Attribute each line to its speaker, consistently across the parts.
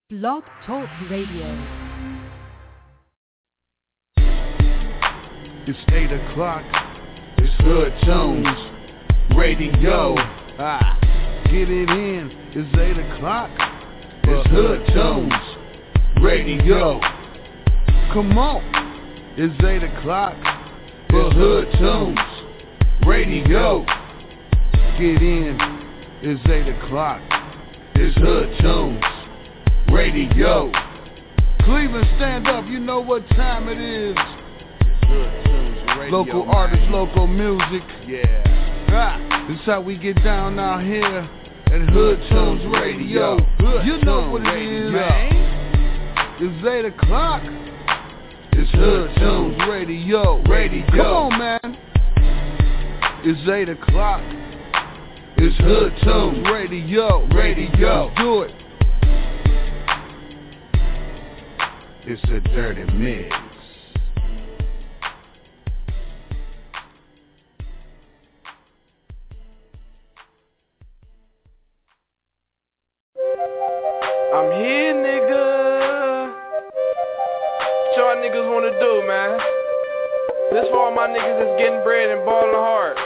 Speaker 1: Blog Talk Radio.
Speaker 2: It's 8 o'clock. It's Hood Tunes Radio. Get it in. It's 8 o'clock. It's Hood Tunes Radio. Come on. It's 8 o'clock. It's Hood Tunes Radio. Get in. It's 8 o'clock. It's Hood Tunes Radio. Cleveland, stand up. You know what time it is.
Speaker 3: Hood Tunes Radio,
Speaker 2: local
Speaker 3: man.
Speaker 2: artists, local music.
Speaker 3: Yeah.
Speaker 2: This how we get down out here at Hood Tunes Radio. You know what it is. It's 8 o'clock. It's Hood Tunes Radio. Come on, man. It's 8 o'clock. It's Hood Tunes Radio. Let's do it. It's a dirty mix.
Speaker 3: I'm here, nigga. What y'all niggas wanna do, man? This for all my niggas that's getting bread and ballin' hard.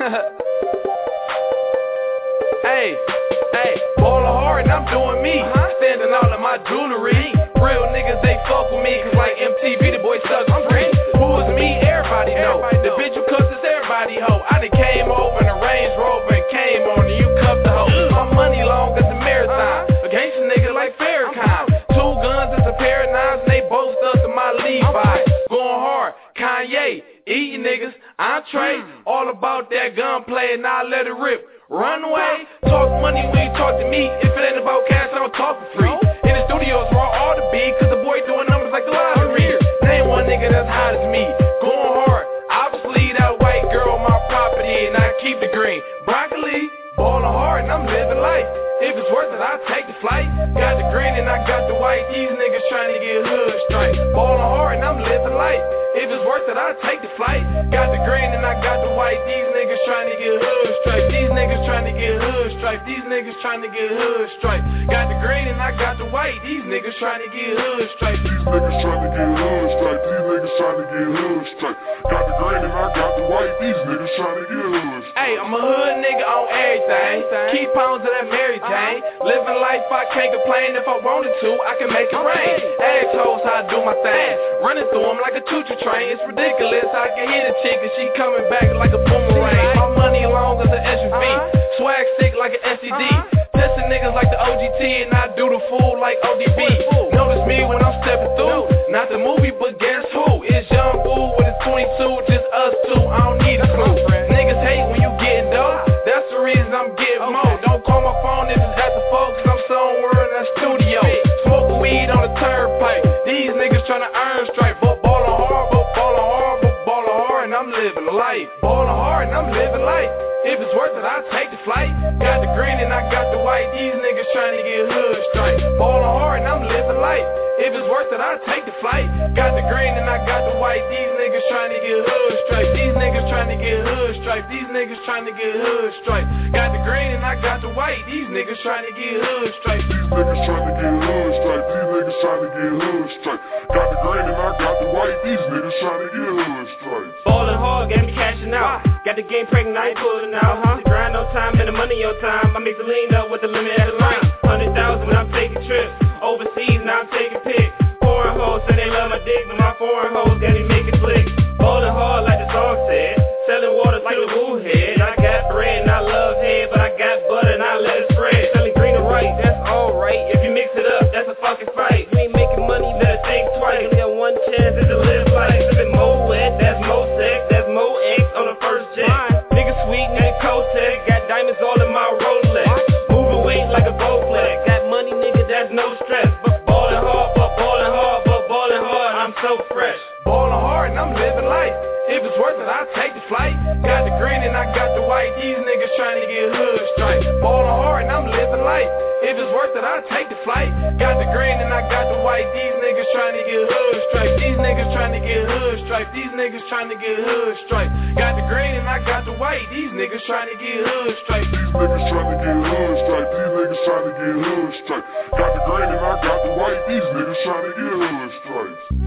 Speaker 3: Hey, ballin' hard and I'm doing me. Standing all in my jewelry. Real niggas, they fuck with me, cause like MTV, the boy sucks free. Who is me? Everybody know. The bitch who cuffs is everybody hoe. I done came over in a Range Rover and came on and you cuffed the hoe. My money long as a marathon. A gangsta nigga like Farrakhan. 2 guns is a pair of knives and they both stuck to my Levi's. Going hard, Kanye, eating niggas, entree. All about that gunplay and I let it rip. Runway, talk money when you talk to me. If it ain't about cash, I don't talk for free. In the studios where I ought to be, cause the boy doing numbers like the lottery. Name one nigga that's hot as me. Going hard, obviously that white girl my property and I keep the green. Broccoli, ballin' hard and I'm living life. If it's worth it, I'll take the flight. Got the green and I got the white. These niggas trying to get hood straight. Ballin' hard and I'm living life. If it's worth it, I'll take the flight. Got the green and I got the white. These niggas trying to get hood straight. These niggas trying to get hood straight. These niggas trying to get hood straight. Got the green and I got the white. These niggas trying to get hood straight.
Speaker 4: These niggas trying to get hood straight. These niggas trying to get hood straight. Got the green and I got the white. These niggas trying to get hood straight.
Speaker 3: Hey, I'm a hood nigga on everything. Keep pounds of that Mary Jane. Living life, I can't complain. If I wanted to, I can make it rain. Assholes, how I do my thing. Running through them like a choo-choo train. It's ridiculous. I can hear the chick and she coming back like a boomerang. My money long as an SUV. Swag sick like an SED. Testing niggas like the OGT and I do the fool like ODB. Notice me when I'm stepping through. Not the movie, but guess who? It's Young Boo with his 22. Just us two. I don't need a clue. Niggas hate when you getting dope. That's the reason I'm getting more. Don't call my phone if it's at the folks. I'm somewhere in that studio. Smoking weed on the turnpike. These niggas tryna earn straight. But ballin' hard, and I'm living life. Ballin' hard and I'm living life. If it's worth it, I'll take the flight. Got the green and I got the white. These niggas trying to get hood straight. Ballin' hard and I'm living life. If it's worth it, I'll take the flight. Got the green and I got the white. These niggas trying to get hood straight. These niggas trying to get hood straight. These niggas trying to get hood straight. Got the green and I got the white. These niggas trying to get hood straight.
Speaker 4: These niggas trying to get hood straight. These niggas trying to get hood straight. Got the green and I got the white. These niggas trying to get hood straight.
Speaker 5: Ballin' hard, got me cashing out. Got the game pregnant, I ain't pulling out. The grind on time and the money on time. I mix the lean up with the limit at the line. 100,000 when I'm taking trips. Overseas, now I'm taking pics. Foreign hoes say they love my dick, but my foreign hoes got me making flicks. Ballin' hard like the song said. Selling water like the woo head. I got bread and I love head, but I got butter and I let it spread. Selling green and white, that's alright. If you mix it up, that's a fucking fight. You ain't making money, better think twice. You got one chance to live life. Living more wet, that's more sex, that's more X on the first jet. Nigga sweet, nigga Kotek, got diamonds all in my Rolex. Moving weight like a Bowflex. Got money, nigga, that's no stress. But ballin' hard, I'm so fresh.
Speaker 3: Ballin' hard and I'm living life. If it's worth it, I'll take the flight. Got the green and I got the white. These niggas trying to get hood straight. Ballin' hard and I'm living life. If it's worth it, I'll take the flight. Got the green and I got the white. These niggas trying to get hood straight. These niggas trying to get hood straight. These niggas trying to get hood straight. Got the green and I got the white. These niggas trying to get hood straight.
Speaker 4: These niggas trying to get hood straight. These niggas trying to get hood straight. Got the green and I got the white. these niggas trying to get hood stripes.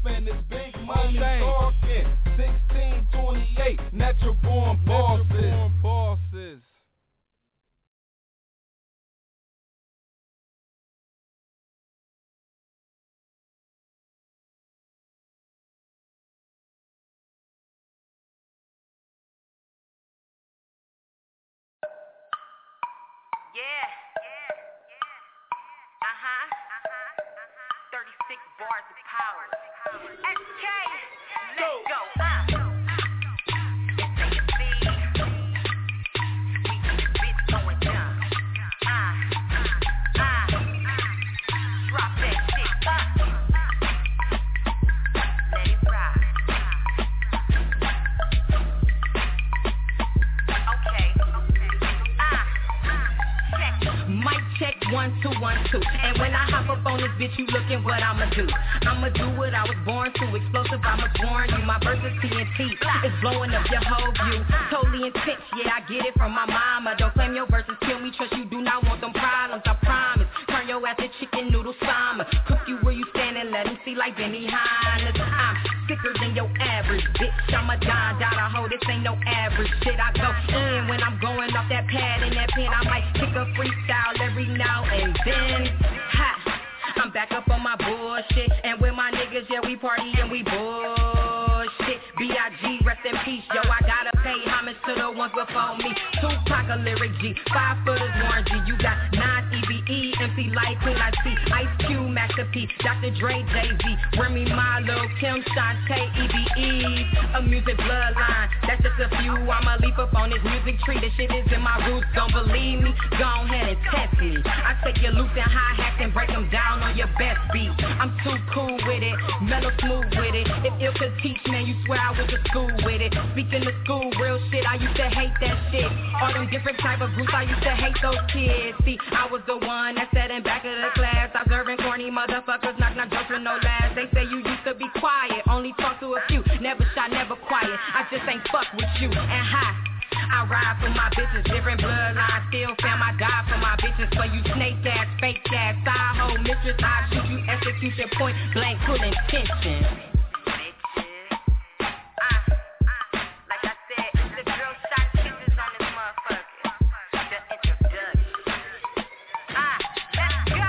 Speaker 2: Natural born bosses.
Speaker 6: Yeah. 36 bars of power. SK, let's go. Drop that shit up. Let it rock. Okay. Mic check 1 2 1 2. And when I hop up on this bitch, you looking what I'ma do? I'ma do what I was born to. Explosive, I'ma warn you. My verse is TNT. It's blowing up your whole view. Totally intense, yeah, I get it from my mama. Don't claim your verses, kill me. Trust you do not want them problems, I promise. Turn your ass to chicken noodle summer. Cook you where you stand and let him see like Benny Hannes. I'm sicker than your average bitch. I'm a Don Dada hoe, this ain't no average shit. I go in when I'm going off that pad and that pen. I might kick a freestyle every now and then. Ha! I'm back up on my bullshit. And with my niggas, yeah, we party and we bullshit. B.I.G. rest in peace, yo, I gotta pay homage to the ones before me. Tupac, a lyric G, 5 footers, Warren G. You got Nas, EVE, MC Light, Queen I see, Ice Cube, Master P, Dr. Dre, Jay-Z, Remy Ma, Lil Kim, Shantae, EVE, a music bloodline, that's just a few. I'ma leap up on this music tree, this shit is in my roots, don't believe me, go ahead and test me. I take your loops and hi-hats and break them down on your best beat. I'm too cool with it, mellow smooth with it. If ill could teach, man, you swear I went to school with it. Speaking of school, real shit, I used to hate that shit. All them different type of groups, I used to hate those kids. See, I was the one that sat in back of the class, observing corny motherfuckers, knock jokes with no laughs. They say you used to be quiet, only talk to a few, never shy, never quiet. I just ain't fuck with you. And hi, I ride for my bitches, different bloodlines, still fam, I die for my bitches. For you snake ass, fake ass, side hoe mistress, I shoot you, execution, point blank, full intention. Like I said, it's the drill shot shooters on this motherfucker. The introduction. Let's go.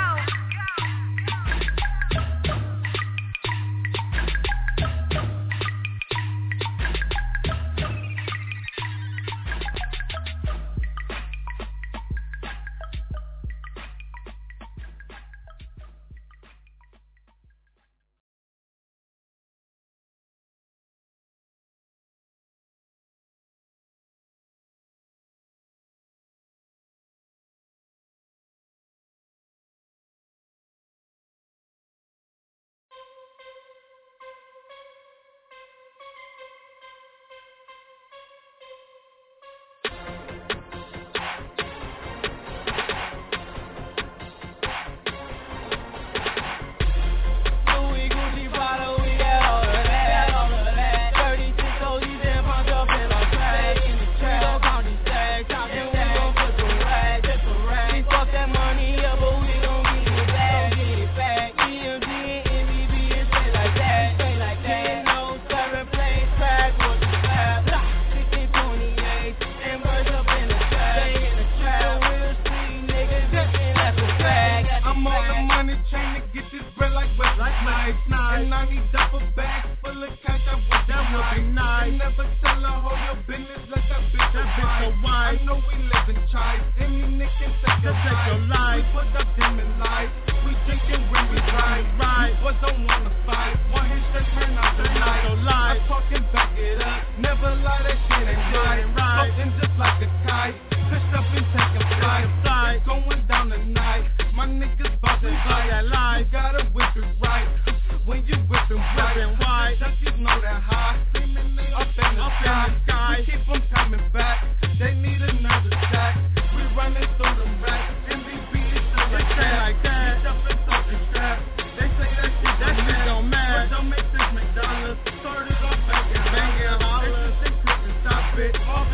Speaker 2: All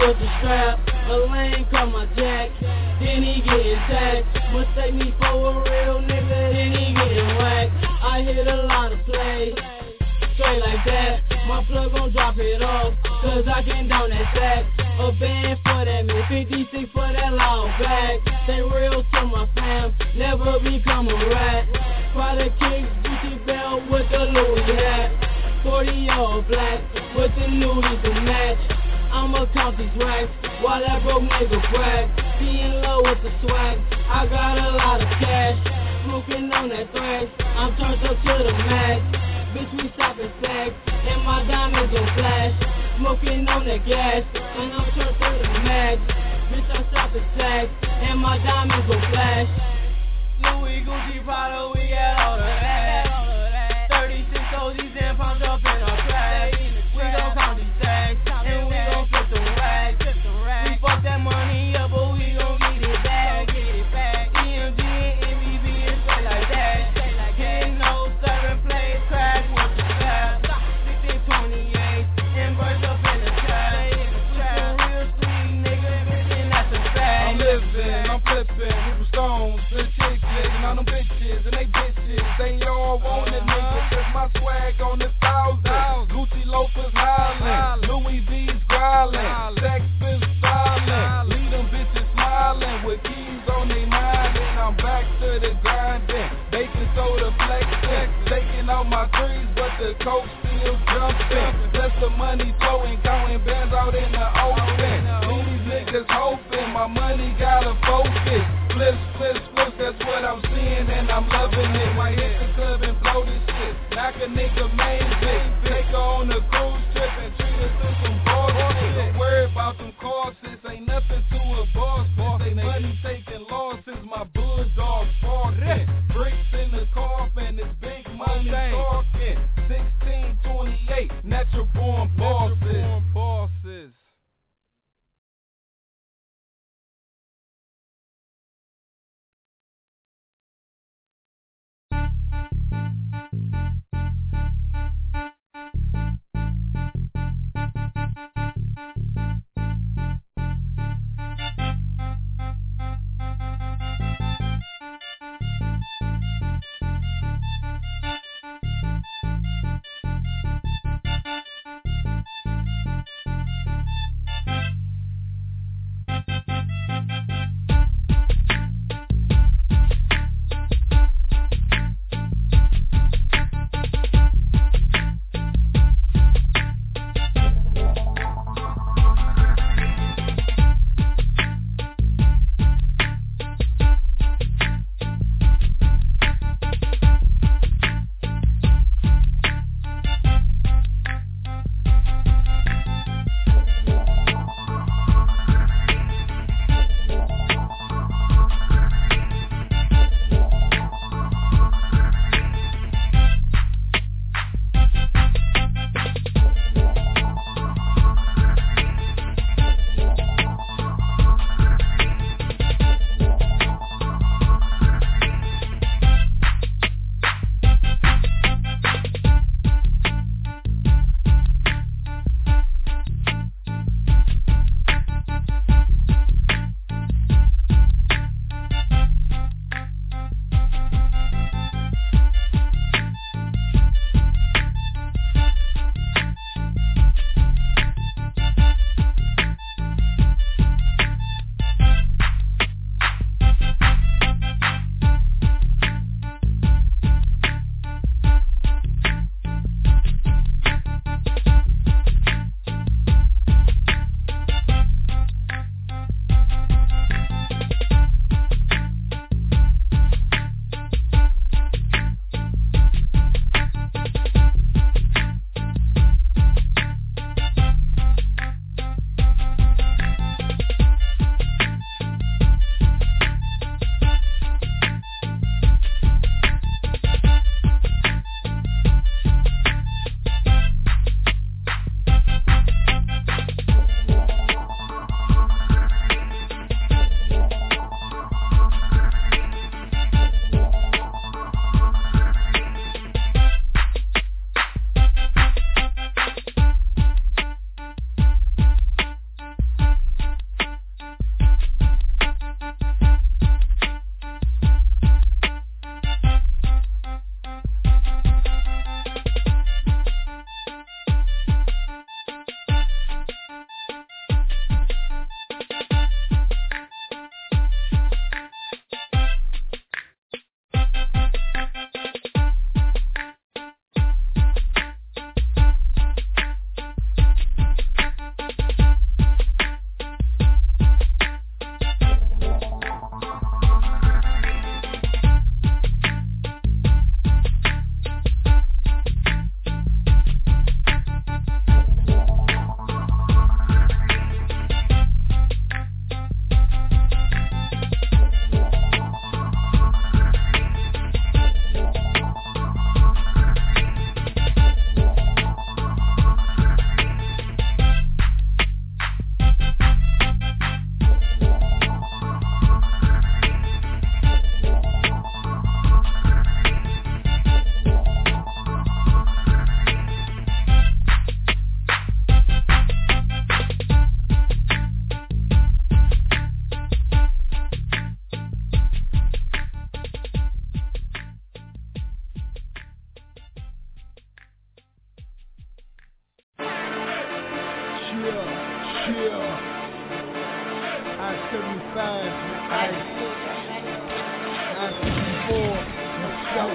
Speaker 7: with the strap. A lane cut my jack, then he getting taxed. Mistake me for a real nigga, then he getting whacked. I hit a lot of plays, straight like that. My plug gon' drop it off, cause I can down that sack. A band for that man, 56 for that long bag. Stay real to my fam, never become a rat. Prada kicks, Gucci belt with the Louis hat. 40 all black, with the nudies to match. I'ma count these racks, while that broke nigga brag. Being low with the swag, I got a lot of cash. Smoking on that thrash, I'm turned up to the max. Bitch, we stopping stacks, and my diamonds gon' flash. Smoking on that gas, and I'm turned to the max. Bitch, I'm stopping stacks, and my diamonds gon' flash. Louis, Gucci, Prada, we got all of that. 36 OGs and pumped up in our trash. We gon' count these stacks, and we gon' flip the racks. We fuck that money up, but we gon' get it back. EMG and MVB is straight like that. Getting no serving play, crash with the strap. 1628 and burst up in the trap. Some real sweet niggas, and that's a fact.
Speaker 2: I'm living, I'm flipping, Ripple Stones, the chicks, and all them bitches, and they bitches, they all want it, nigga. Cause my swag on the 1,000. Gucci loafers hollering, Louis V's growling, sex is styling, leave them bitches smiling with keys on they mind, and I'm back to the grinding, baking soda flexing, taking out my trees, but the coke still jumping. Plus the money flowing, counting bands out in the open. These niggas hoping my money gotta focus. Flips, flips, flips, that's what I'm seeing, and I'm loving it. Might hit the club and blow this shit, knock a nigga main bitch, take her on a cruise trip and treat her to some bullshit. Don't worry about them courses, ain't nothing to a boss. They money taking losses, my bulldogs barking. Bricks in the coffin, it's big money talking. 1628, natural born bosses.
Speaker 8: I-75, I-64, let's go.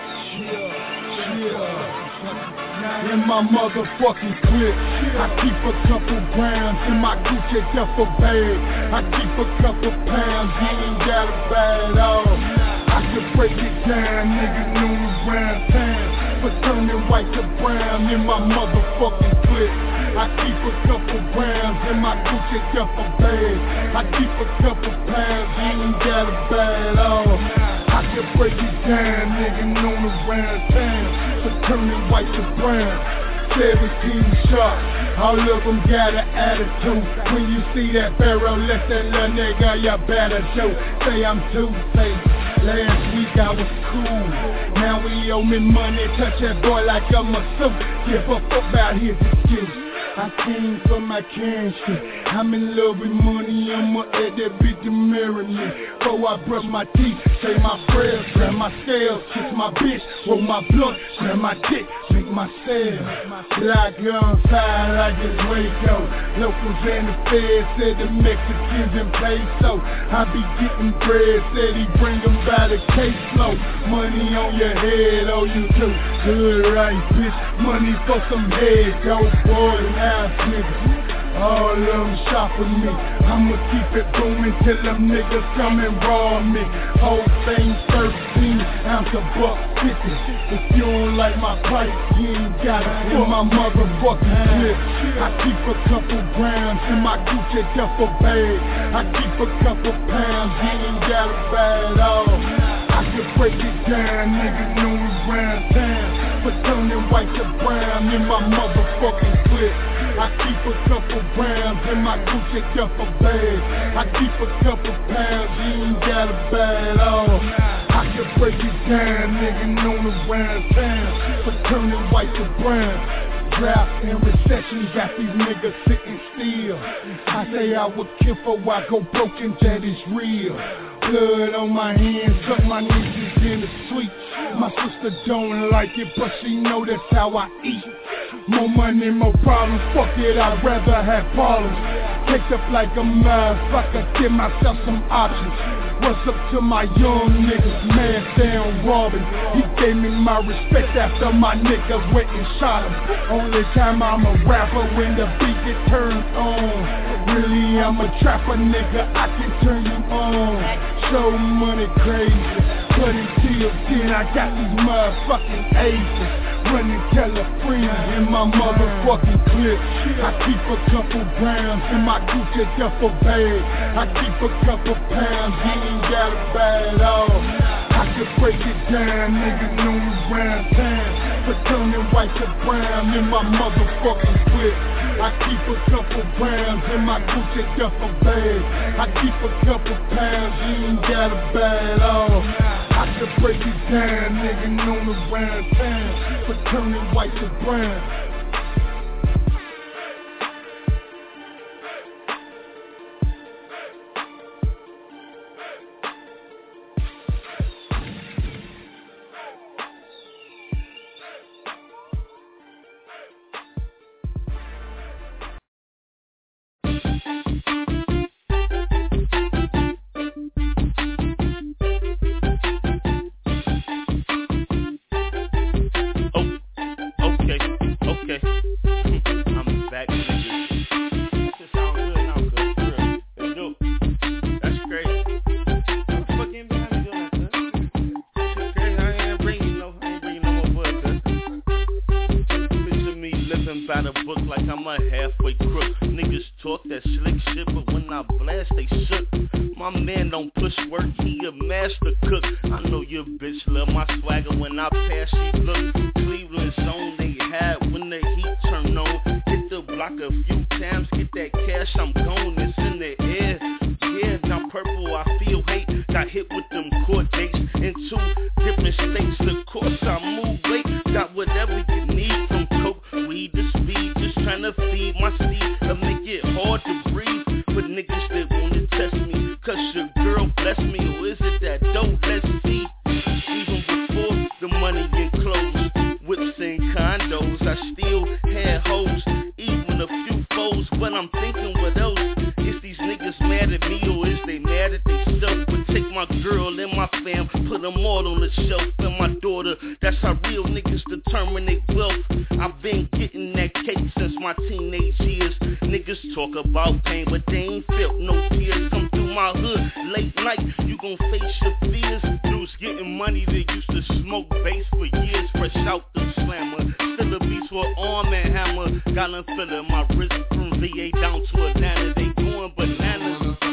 Speaker 8: In my motherfucking clip, I keep a couple grams in my Gucci duffel bag. I keep a couple pounds, you ain't gotta buy it all. I can break it down, niggas known around town for turning white to brown in my motherfucking clip. I keep a couple grams in my Gucci duffel bag. I keep a couple pounds, you ain't gotta buy it all. I can break it down, nigga known around town for turning white to brown. 17 shots, all of them got an attitude. When you see that barrel, let that little nigga, you better do. Say I'm Two-Face. Last week I was cool, now he owe me money. Touch that boy like I'm a suit. Give a fuck about his excuse. I came for my cash shit. I'm in love with money, I'ma add that bitch to marry me. Before I brush my teeth, say my prayers, grab my scales, kiss my bitch, roll my blunt, grab my dick, make my sale. Block on fire like it's Waco. Locals and the feds said the Mexicans in peso. I be getting bread, said he bring them by the caseload. Money on your head, oh you too good, right bitch? Money for some head, go boy. Niggas, all of them shopping me. I'ma keep it booming till them niggas come and rob me. Whole thing 13 ounce of $1.50. If you don't like my price, you ain't got it in my motherfucking clip. I keep a couple grams in my Gucci duffel bag. I keep a couple pounds, you ain't gotta buy it all. I can break it down, niggas know me round town for turning white to brown in my motherfucking clip. I keep a couple grams in my Gucci duffel bag. I keep a couple pounds, you ain't gotta buy it all. I can break it down, nigga known around town for turning white to brown. Drought and recession got these niggas sitting still. I say I would kill for I go broken, that is real. Blood on my hands, cut my nieces in the sweet. My sister don't like it, but she know that's how I eat. More money, more problems, fuck it, I'd rather have problems. Caked up like a motherfucker, give myself some options. What's up to my young niggas, man down robbing. He gave me my respect after my niggas went and shot him. Only time I'm a rapper when the beat get turned on. Really, I'm a trapper nigga, I can turn you on. Show money crazy, but until then I got these motherfucking aces. Running California in my motherfucking clip. I keep a couple grams in my Gucci duffel bag. I keep a couple pounds, you ain't gotta buy it all. I can break it down, niggas know me round town for turning white to brown in my motherfucking clip. I keep a couple grams in my Gucci duffel bag. I keep a couple pounds, you ain't gotta buy it all. I can break it down, nigga known around town for turning white to brown.
Speaker 9: Whips and condos, I still had hoes, even a few foes getting that cake since my teenage years. Niggas talk about pain, but they ain't felt no tears. Come through my hood, late night, you gon' face your fears. Dudes getting money that used to smoke bass for years. Fresh out the slammer, still a beast with arm and hammer. Got them feeling my wrist from VA down to Atlanta. They going bananas.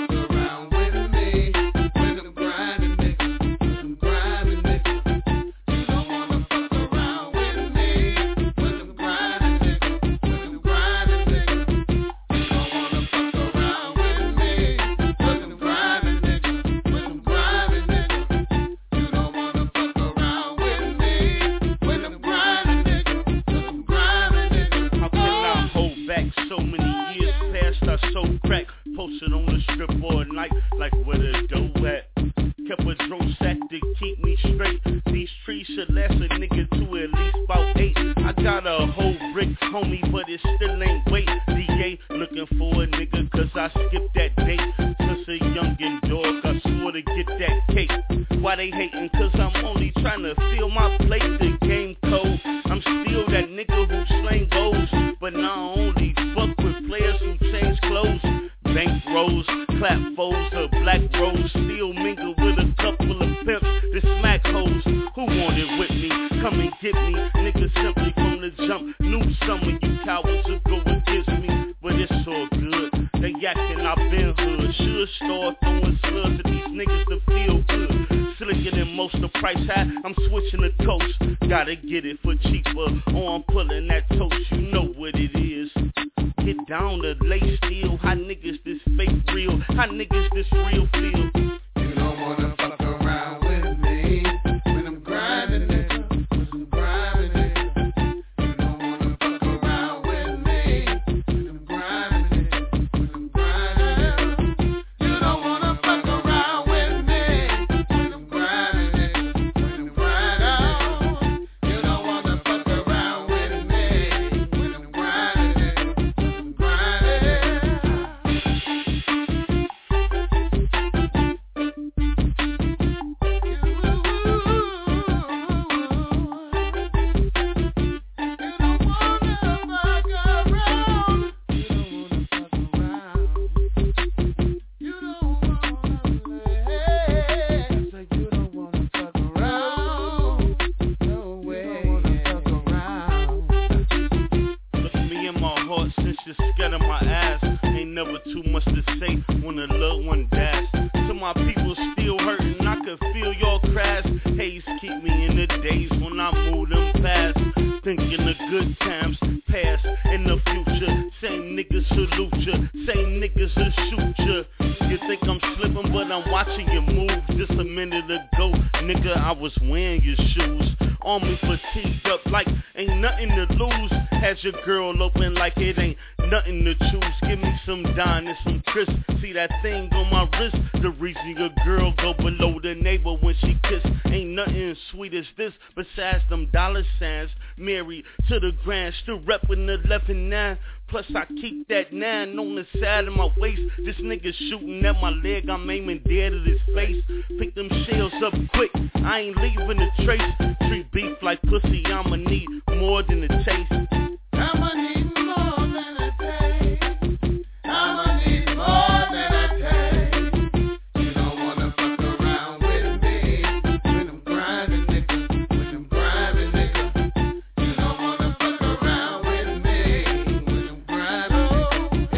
Speaker 9: Posted on the strip all night, like where the dough at. Kept a dro sack to keep me straight. These trees should last a nigga to at least about 8. I got a whole brick, homie, but it still ain't weight. DA looking for a nigga, cause I skipped that date. Since a youngin' dog, I swore to get that cake. Why they hating? Cause I'm only trying to fill my plate. The game cold, I'm still that nigga who slang goals. But now I only fuck with players who change clothes. Bank rolls, clap foes, a black rose. Still mingle with a couple of pimps that smack hoes. Who want it with me? Come and get me. Niggas simply from the jump knew some of you cowards would go against me. But it's all good. They yakking, I been hood. Should start throwing slugs at these niggas to feel good. Slicker than most, the price high, I'm switching the coast. Gotta get it for cheaper, or I'm pulling that toast. You know what it is. Get down to lay still. How niggas this fake real? How niggas this real feel?
Speaker 2: You don't wanna fuck around with me when I'm grinding it. I'm grinding it. You don't wanna fuck around with me when I'm grinding it. I'm grinding it. You don't wanna fuck around with me when I'm grinding it. I'm grinding it. You don't wanna fuck around with me when I'm grinding it.
Speaker 9: Scared of my ass, ain't never too much to say when a loved one dies. So my people still hurting, I could feel your crash. Haze keep me in the days when I move them past. Thinking of good times, past and the future. Same niggas salute ya, same niggas will shoot ya. You think I'm slipping, but I'm watching you move. Just a minute ago, nigga, I was wearing your shoes. On me fatigued up like ain't nothing to lose. Has your girl open like it ain't nothing to choose. Give me some Don and some Chris. See that thing on my wrist? The reason your girl go below the neighbor when she kiss. Ain't nothing as sweet as this besides them dollar signs. Married to the grand, still reppin' the 11-9. Plus I keep that 9 on the side of my waist. This nigga shooting at my leg, I'm aiming dead at his face. Pick them shells up quick, I ain't leaving a trace. Treat beef like pussy, I'ma need more than a taste.
Speaker 2: I'ma need more than a taste. I'ma need more than a taste. You don't wanna fuck around with me when I'm grinding, nigga. When I'm grinding, nigga. You don't wanna fuck around with me when I'm grinding,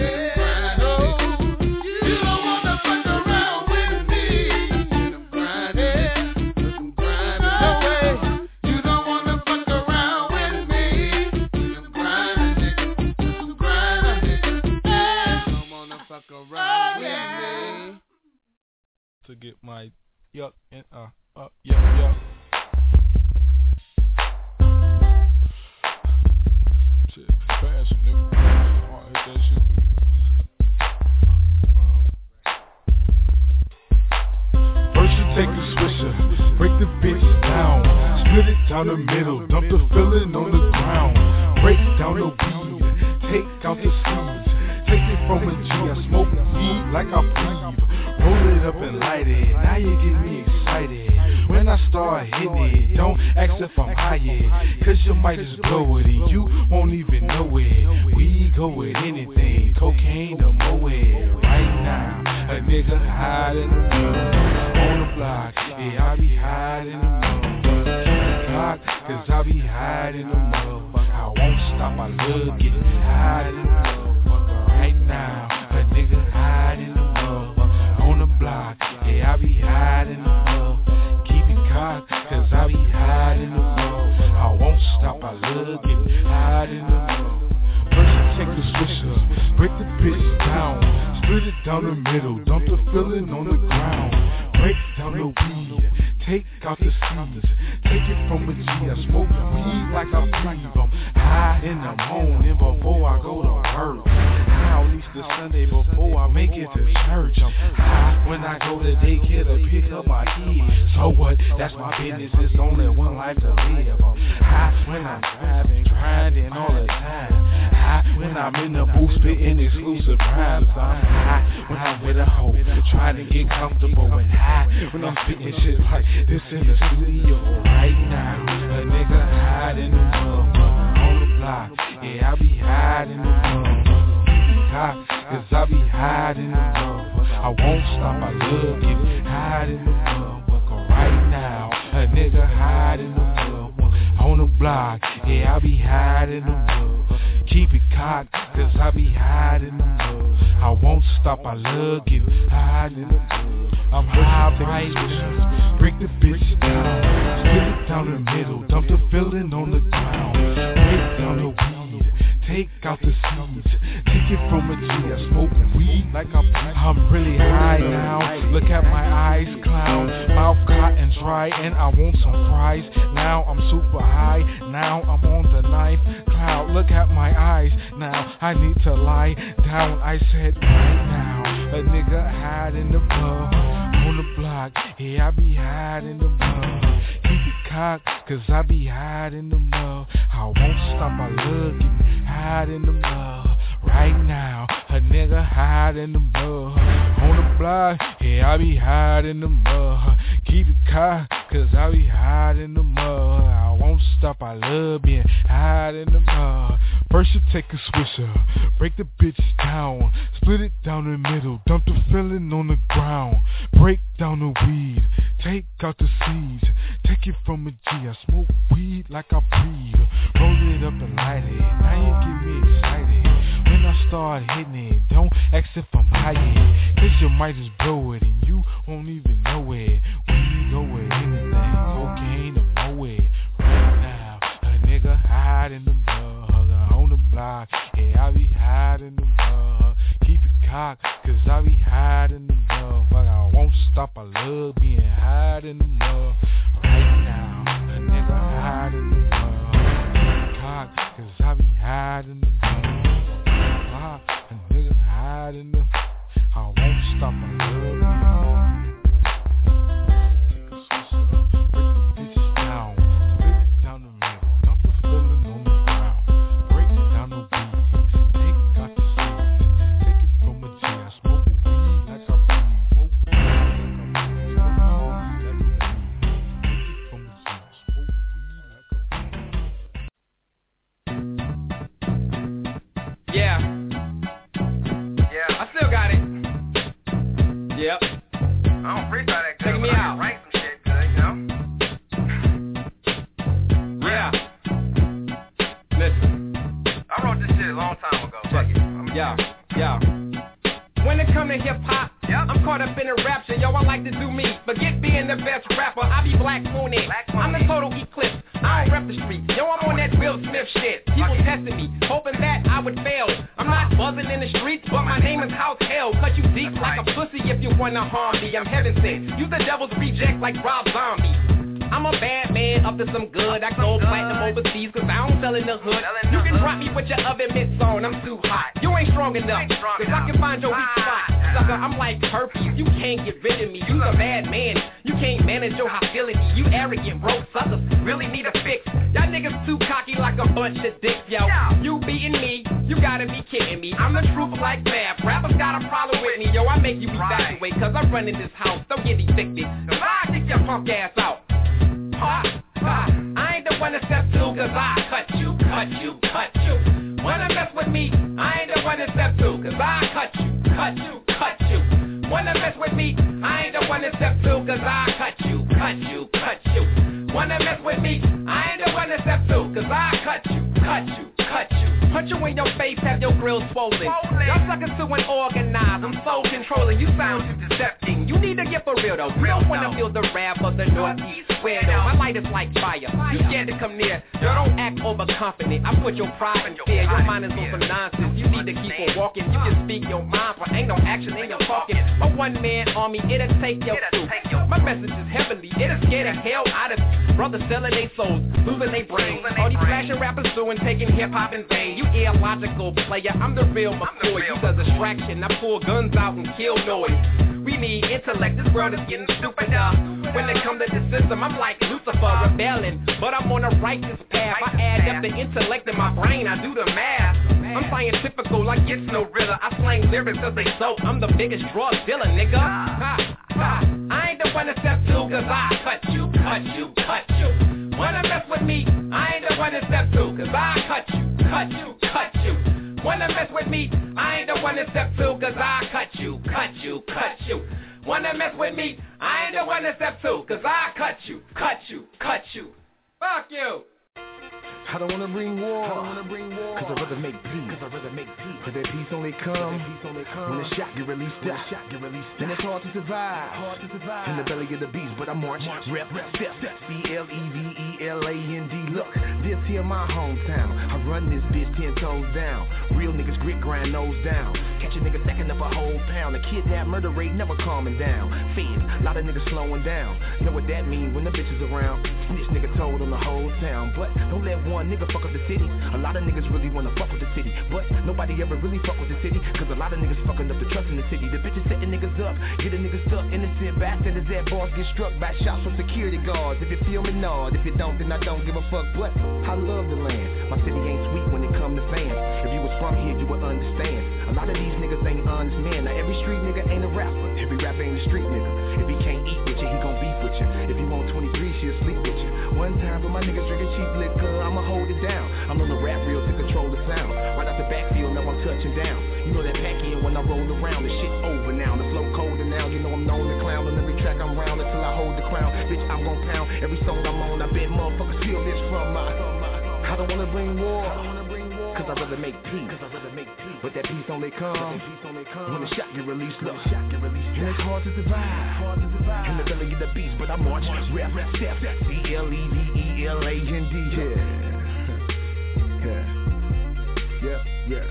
Speaker 2: nigga. You don't wanna fuck around with me when I'm grinding, when I'm grinding. No way. You don't wanna fuck around with me when I'm grinding, nigga. When I'm grinding, nigga. You don't wanna fuck around with me.
Speaker 10: To get my yuck and yuck. Shit, fast, nigga. Oh, I hate that shit. First you take a swisher, break the bitch down, split it down the middle, dump the filling on the ground, break down the weed, take out the seeds, take it from a G, I smoke weed like I breathe, roll it up and light it, now you get me excited, When I start hitting it, don't ask if I'm high, cause you might just blow it and you won't even know it. We go with anything, cocaine or moe. Right now, a nigga hiding the mud on the block. Yeah, I be hiding the mud. Cause I be hiding the mud. I won't stop, I love getting hiding the mud. Right now, a nigga hiding the mud on the block. Yeah, I be hiding the mud. Keep it cocked, cause I be hiding the mud. I won't stop, I love getting hiding the mud. Take the swisher, break the bitch down, split it down the middle, dump the filling on the ground, break down the weed, take out the seeds, take it from a G, I smoke weed like I breathe, I'm high in the morning before I go to work, high at least the Sunday before I make it to church, I'm high when I go to daycare to pick up my kids, so what, that's my business, it's only one life to live, I'm high when I'm driving, grinding all the time, high when I'm in the booth spitting exclusive rhymes. I'm high when I'm with a hoe, trying to get comfortable and high when I'm spitting shit like this in the studio right now. A nigga hiding the motherfucker on the block. Yeah, I be hiding the motherfucker. Cause I be hiding the motherfucker. I won't stop, I love getting hiding the motherfucker right now. A nigga hiding the motherfucker on the block. Yeah, I be hiding the motherfucker. Keep it cocked, cause I be hiding the mud. I won't stop, I love getting hiding the mud. I'm high right, break the bitch down, split it down the middle, dump the filling on the ground, break down the weed, take out the seeds, take it from a G, I smoke weed like I'm really high now, look at my eyes clown, mouth cotton dry and I want some fries, now I'm super high, now I'm on the knife cloud, look at my eyes, now I need to lie down, I said right now, a nigga hiding the mud, on the block, yeah I be hiding the mud, keep it cocked, cause I be hiding the mud, I won't stop, I love getting hiding the mud, right now, a nigga hiding the mud, on the block, yeah I be hiding the mud, keep it cocked, cause I be hiding the mud, I won't stop, I love being hiding the mud. First you take a swisher, break the bitch down, split it down the middle, dump the filling on the ground, break down the weed, take out the seeds, take it from a G, I smoke weed like I breathe, roll it up and light it, now you get me excited, when I start hitting it, don't ask if I'm high, cause you might just blow it and you won't even know it, when you go with anything, cocaine or nowhere, right now, a nigga hiding the mud, on the block, yeah I be hiding the mud, keep it cocked, cause I be hiding the mud, but I won't stop, I love being hiding the mud, right now, a nigga hiding the mud, keep it cocked, cause I be hiding the mud, a nigga hiding the, I won't stop, I love being.
Speaker 3: Yep. I don't freestyle that good. Check me out. Write some shit good, you know? Yeah. Listen. I wrote this shit a long time ago. Check it. Yeah. When it come to hip hop, I'm caught up in a rapture. Yo, I like to do me. Forget being the best rapper. I be Black Mooney. I'm the total eclipse. I don't rep the street. Yo, I'm on that Will Smith shit. People testing me, hoping that I would fail. I'm not buzzing in the streets, but my name is House Hell. Cut you deep like a pussy if you wanna harm me. I'm heaven sent. You the devil's reject like Rob Zombie. I'm a bad man, up to some good. I go platinum overseas, cause I don't sell in the hood. You can drop me with your oven mitts on, I'm too hot. You ain't strong enough, cause I can find your weak spot. Sucker, I'm like herpes, you can't get rid of me. You's a bad man, you can't manage your hostility. You arrogant, broke suckers, really need a fix. Y'all niggas too cocky like a bunch of dicks, yo. You beating me, you gotta be kidding me. I'm the truth like Fab, rappers got a problem with me. Yo, I make you evacuate, cause I'm running this house, don't get evicted. Cause I kick your punk ass out.
Speaker 11: I ain't the one to step to, cause I cut you. Wanna mess with me, I ain't the one to step to, cause I cut you. Wanna mess with me, I ain't the one to step to, cause I cut you. Wanna mess with me, I ain't the one to step to, cause I cut you. Punch you in your face, have your grill swollen. Y'all suckers too unorganized, I'm soul controlling. You sound too decepting, you need to get for real though. Real wanna feel the wrath of the Northeast. Swear though, my light is like fire. You scared to come near, y'all don't act overconfident. I put your pride in fear, your mind is on some nonsense. You need to keep on walking, you can speak your mind, but ain't no action in your talking. A one-man army, it'll take your suit. My message is heavenly, it'll scare the hell out of you. Brothers selling their souls, losing their brains. All these fashion rappers doing, taking hip-hop in vain. You illogical player, I'm the real McCoy. You the distraction, I pull guns out and kill noise. We need intellect, this world is getting stupider. When it comes to the system, I'm like Lucifer, rebelling. But I'm on a righteous path, I add up the intellect in my brain, I do the math. I'm scientifical like it's no riddle. I slang lyrics cause they soak, I'm the biggest drug dealer, nigga. I ain't the one to step to, cause I cut you. Wanna mess with me, I ain't the one to step to, cause I cut you. Wanna mess with me, I ain't the one to step to, cause I cut you. Wanna mess with me, I ain't the one to step to, cause I cut you. Fuck you.
Speaker 12: I don't wanna bring war, cause I'd rather make peace. Cause that peace only come when the shot get released out. And it's hard to survive in the belly of the beast, but I march, rep, step, CLEVELAND. Look, this here my hometown. I run this bitch 10 toes down. Real niggas grit, grind, nose down. Catch a nigga stacking up a whole pound. The kidnap murder rate never calming down. Feds, a lot of niggas slowing down. Know what that mean when the bitch is around. Snitch nigga told on the whole town. But don't let one nigga fuck up the city. A lot of niggas really wanna fuck with the city, but nobody ever really fuck with the city, cause a lot of niggas fucking up the trust in the city. The bitches setting niggas up, getting niggas stuck. Innocent bystanders at bars get struck by shots from security guards. If you feel me, nod. If you don't, then I don't give a fuck. But I love the land. My city ain't sweet when it come to fans. If you was from here, you would understand. A lot of these niggas ain't honest men. Now every street nigga ain't a rapper. Every rapper ain't a street nigga. If he can't eat with you, he gon' beef with you. If you want 23, she'll sleep with you. One time for my niggas drinking cheap liquor, I'ma hold it down. I'm on the rap reel to control the sound. Right out the backfield, now I'm touching down. You know that pack in when I roll around. The shit over now, the flow colder now. You know I'm known to clown. On every track I'm round until I hold the crown. Bitch, I'm gon' pound every song I'm on. I bet motherfuckers steal this from my. I don't wanna bring war, cause I'd rather make peace. But that peace only come when the shot get released. Look, and it's hard to survive in the belly of the beast, but I march, rap, step, CLEVELAND. Yeah.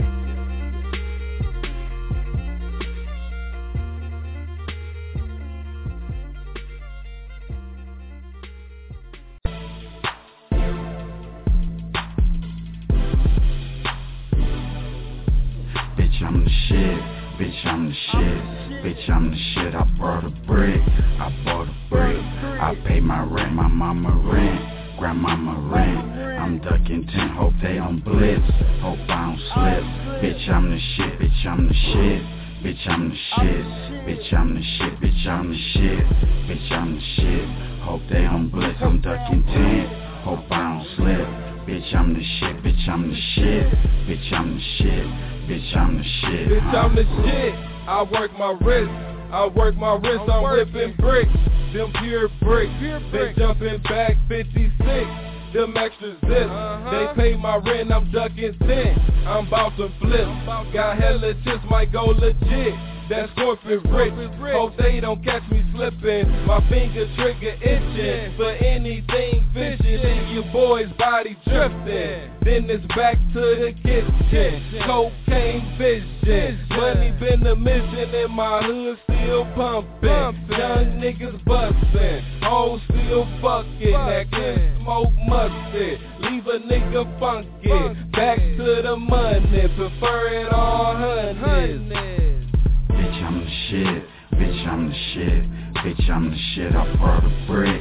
Speaker 13: Bitch, I'm the shit. I bought a brick. I pay my rent, my mama rent, grandmama rent. I'm ducking 10, hope they don't blitz, hope I don't slip. Bitch, I'm the shit. Bitch, I'm the shit. Hope they don't blitz. I'm ducking 10, hope I don't slip. Bitch, I'm the shit. Bitch, I'm the shit.
Speaker 14: I work my wrist. I'm whipping bricks. Them pure bricks. They jumping back 56. Them extra zips. They pay my rent, I'm ducking 10. I'm about to flip. Got hella chips, might go legit. That's corporate rich. Hope they don't catch me slipping. My finger trigger itching for anything fishing. And your boy's body drifting. Then it's back to the kitchen. Cocaine vision. Money been a mission and my hood still pumping. Young niggas bustin'. Hoes still fucking. That good smoke mustard. Leave a nigga funky. Back to the money. Prefer it all hundreds.
Speaker 13: Bitch, I'm the shit. I bought a brick.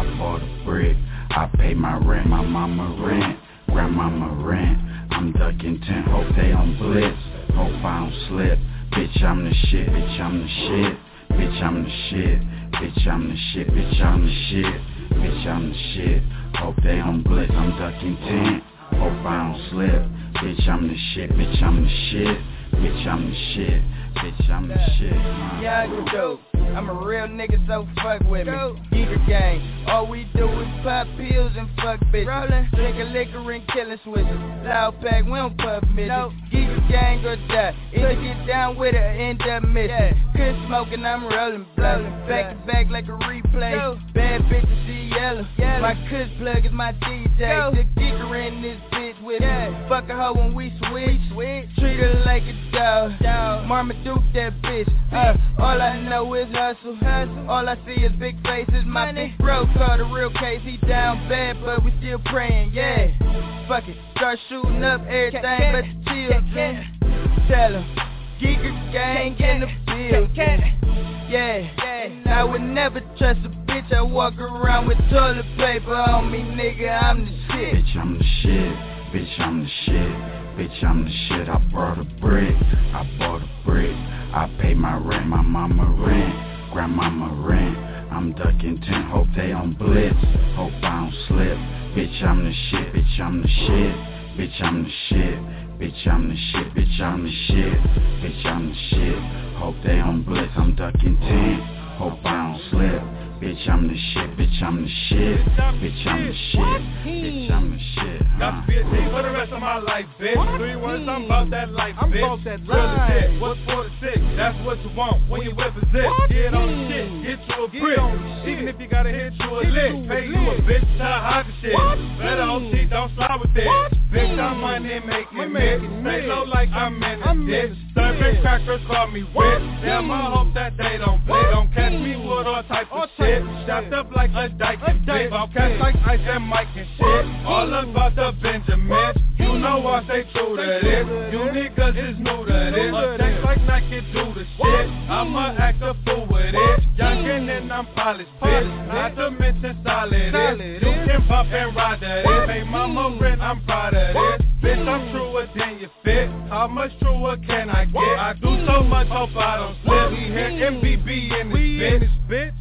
Speaker 13: I pay my rent, my mama rent, grandmama rent. I'm ducking 10, hope they don't blitz, hope I don't slip. Bitch, I'm the shit. bitch, I'm the shit. Hope they on blitz, I'm ducking 10. Hope I don't slip, bitch, I'm the shit, bitch, I'm the shit. Bitch, I'm the shit, bitch, I'm the shit.
Speaker 15: Young dope, I'm a real nigga, so fuck with me. Geeker gang, all we do is pop pills and fuck bitches. Rollin', drinking liquor and killing switches. Loud pack, we don't puff midgets. Geeker gang or die, either get down with it or end up missing. Quit smoking, I'm rolling, blowing. Back to back like a replay. Bad bitches see yellow. My cuss plug is my DJ. The geeker in this bitch with me. Fuck a hoe when we switch. Treat her like a dog. Marmaduke that bitch. All I know is hustle. All I see is big faces. My big bro called a real case. He down bad, but we still praying. Yeah. Fuck it. Start shooting up everything but the children. Tell him. Geeker gang in the building. Yeah. I would never trust a bitch. I walk around with toilet paper on me, nigga. I'm the shit.
Speaker 13: Bitch, I'm the shit. Bitch, I'm the shit. Bitch, I'm the shit. I brought a brick. I bought a brick. I pay my rent, my mama rent, grandmama rent. I'm ducking 10, hope they on blitz. Hope I don't slip. Bitch, I'm the shit. Bitch, I'm the shit. Bitch, I'm the shit. Bitch, I'm the shit. Bitch, I'm the shit. Bitch, I'm the shit. Hope they on blitz. I'm ducking 10. Hope I don't slip. Bitch, I'm the shit. Bitch, I'm the shit. Bitch, I'm the shit. Bitch, I'm the shit.
Speaker 14: Got to be a G for the rest of my life, bitch. 3 words, I'm about that life, bitch. I'm about that life. Real shit. What's 4 to 6? That's what you want when you whip a zip. Get on the shit. Get you a brick. Even if you gotta hit you a lick. Pay you a bitch to hide the shit. Better OT, don't slide with it. Bitch, I'm money making mix. Stay low like I'm in a ditch. Serving crackers call me rich. Damn, I hope that they don't play. Don't catch me with all type of shit. Shot up like a dyke and bitch. I'll catch like Ice and Mike and shit. All about the Benjamins. You know I stay true to this. You niggas is new to this. A text like Nike do the shit. I'ma act a fool with it. Youngin' and I'm polished, bitch. Not to mention solid is. You can pop and ride that it. Pay mama rent, I'm proud of this. Bitch, I'm truer than you fit. How much truer can I get? I do so much, hope I don't slip. We here MBB in this bitch.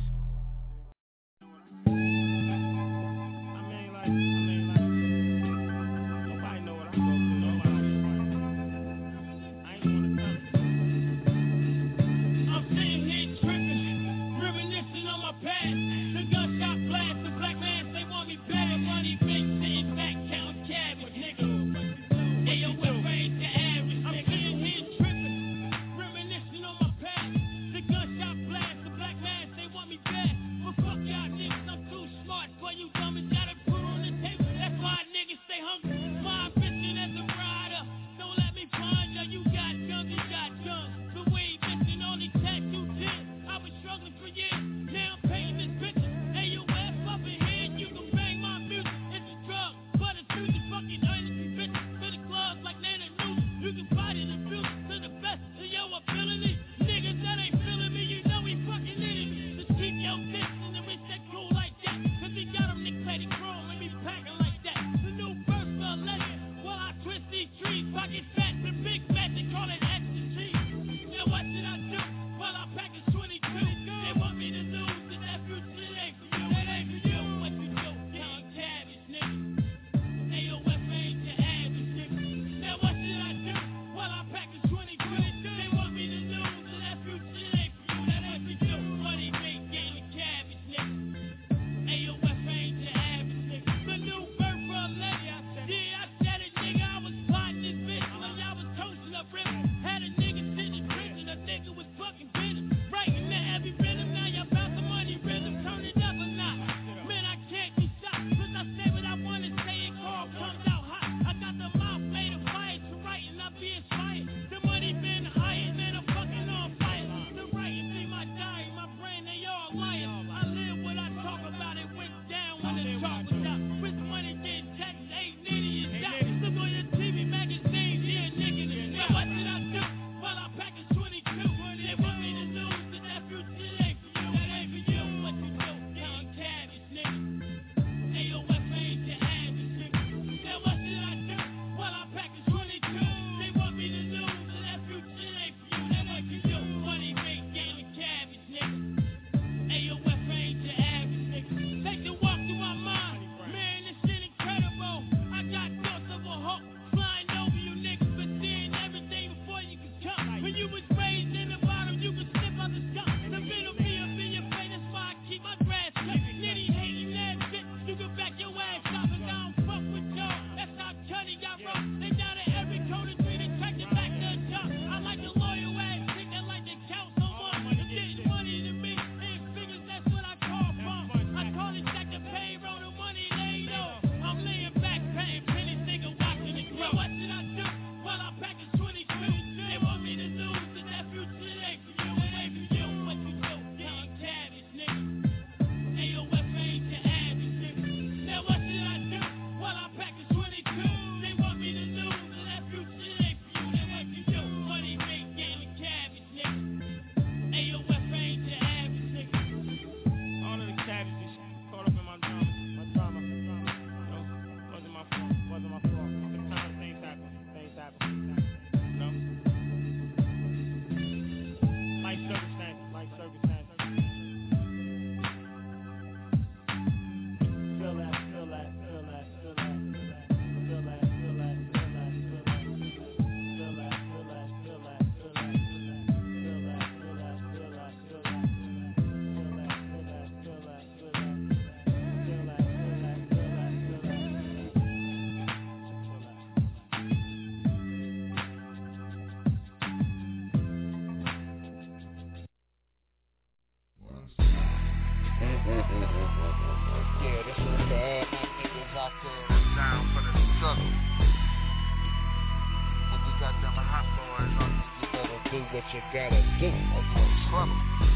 Speaker 16: got them hot boys on you.
Speaker 17: You gotta do what you gotta do. Okay.
Speaker 16: Trouble.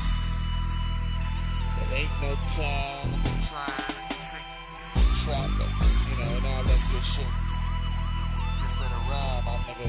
Speaker 17: There ain't no time.
Speaker 16: Trying
Speaker 17: to you know, and all that good shit.
Speaker 16: Just let it ride, my nigga.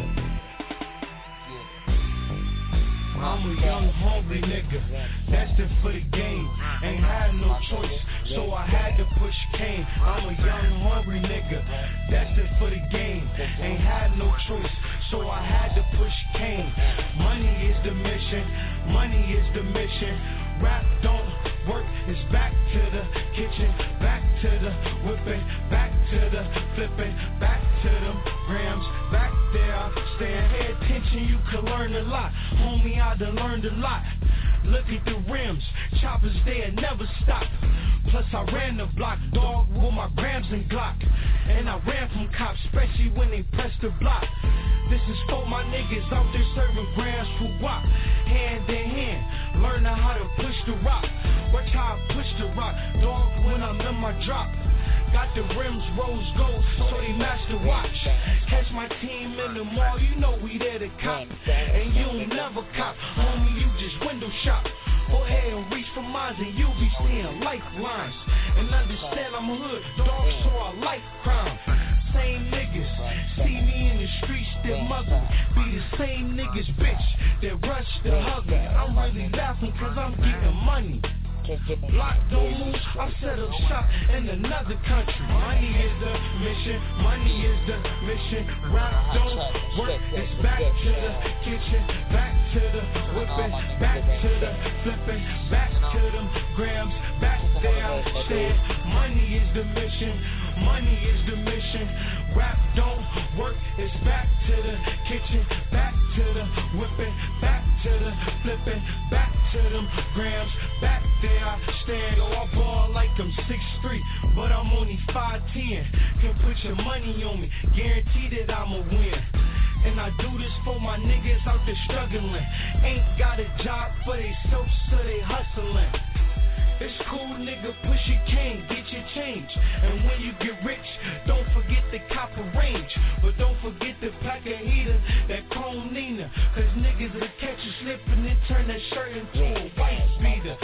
Speaker 8: I'm a young, hungry nigga, destined for the game. Ain't had no choice, so I had to push cane. I'm a young, hungry nigga, destined for the game. Ain't had no choice, so I had to push cane. Money is the mission, money is the mission. Rap don't work, it's back to the kitchen, back to the whipping, back to the flipping, back to them grams, back there I stand. Pay attention, you can learn a lot. Homie, I done learned a lot. Look at the rims, choppers there never stop. Plus I ran the block, dog, with my grams and Glock. And I ran from cops, especially when they pressed the block. This is for my niggas out there serving grams for wop. Hand in hand, learning how to push the rock. Watch how I push the rock, dog, when I'm in my drop. Got the rims rose gold, so they match the watch. Catch my team in the mall, you know we there to cop. And you'll never cop, homie, you just window shop. Go ahead and reach for mines and you'll be seeing lifelines. And understand I'm hood, dog, so I like crime. Same niggas, see me in the streets, that muggle. Be the same niggas, bitch, that rush the hugger. I'm really laughing cause I'm getting money. Block don't move, I set up shop in another country. Money is the mission, money is the mission. Rap don't work, it's back to the kitchen, back to the whipping, back to the flipping, back to them grams, back there I stand. Money is the mission, money is the mission. Rap don't work, it's back to the kitchen, back to the whipping, back to the flipping, back to them grams, back there I stand. Yo, I ball like I'm 6'3", but I'm only 5'10". Can put your money on me, guarantee that I'ma win. And I do this for my niggas out there struggling. Ain't got a job for they self, so they hustling. It's cool, nigga, push your cane, get your change. And when you get rich, don't forget the copper range. But don't forget the pack of heater, that chrome Nina. Cause niggas will catch you slipping and turn that shirt into a white beater.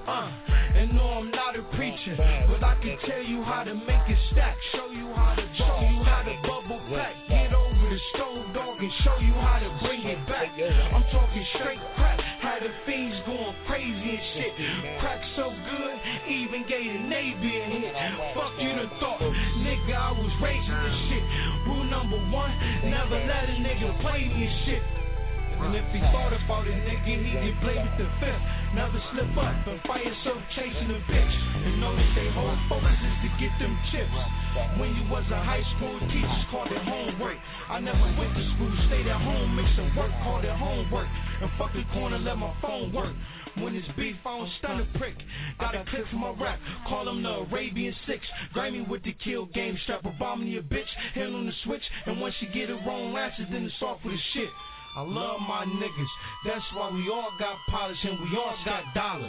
Speaker 8: And no, I'm not a preacher, but I can tell you how to make it stack. Show you how to bubble pack. Get over the stove, dog, and show you how to bring it back. I'm talking straight crack, had the fiends going crazy and shit. Crack so good, even gave the Navy a hit. Fuck you the thought, nigga, I was raising this shit. Rule number one, never let a nigga play me and shit. And if he thought about it, nigga, he get played with the fifth. Never slip up and find yourself chasing a bitch. And know that they whole focus is to get them chips. When you was a high school, teachers called it homework. I never went to school, stayed at home, make some work, called it homework. And fuck the corner, let my phone work. When it's beef, I don't stun a prick. Got a clip for my rap, call him the Arabian Six. Grimy with the kill game, strap a bomb in your bitch, hand on the switch. And once you get it wrong answers, then it's off with the shit. I love my niggas, that's why we all got polish and we all got dollars.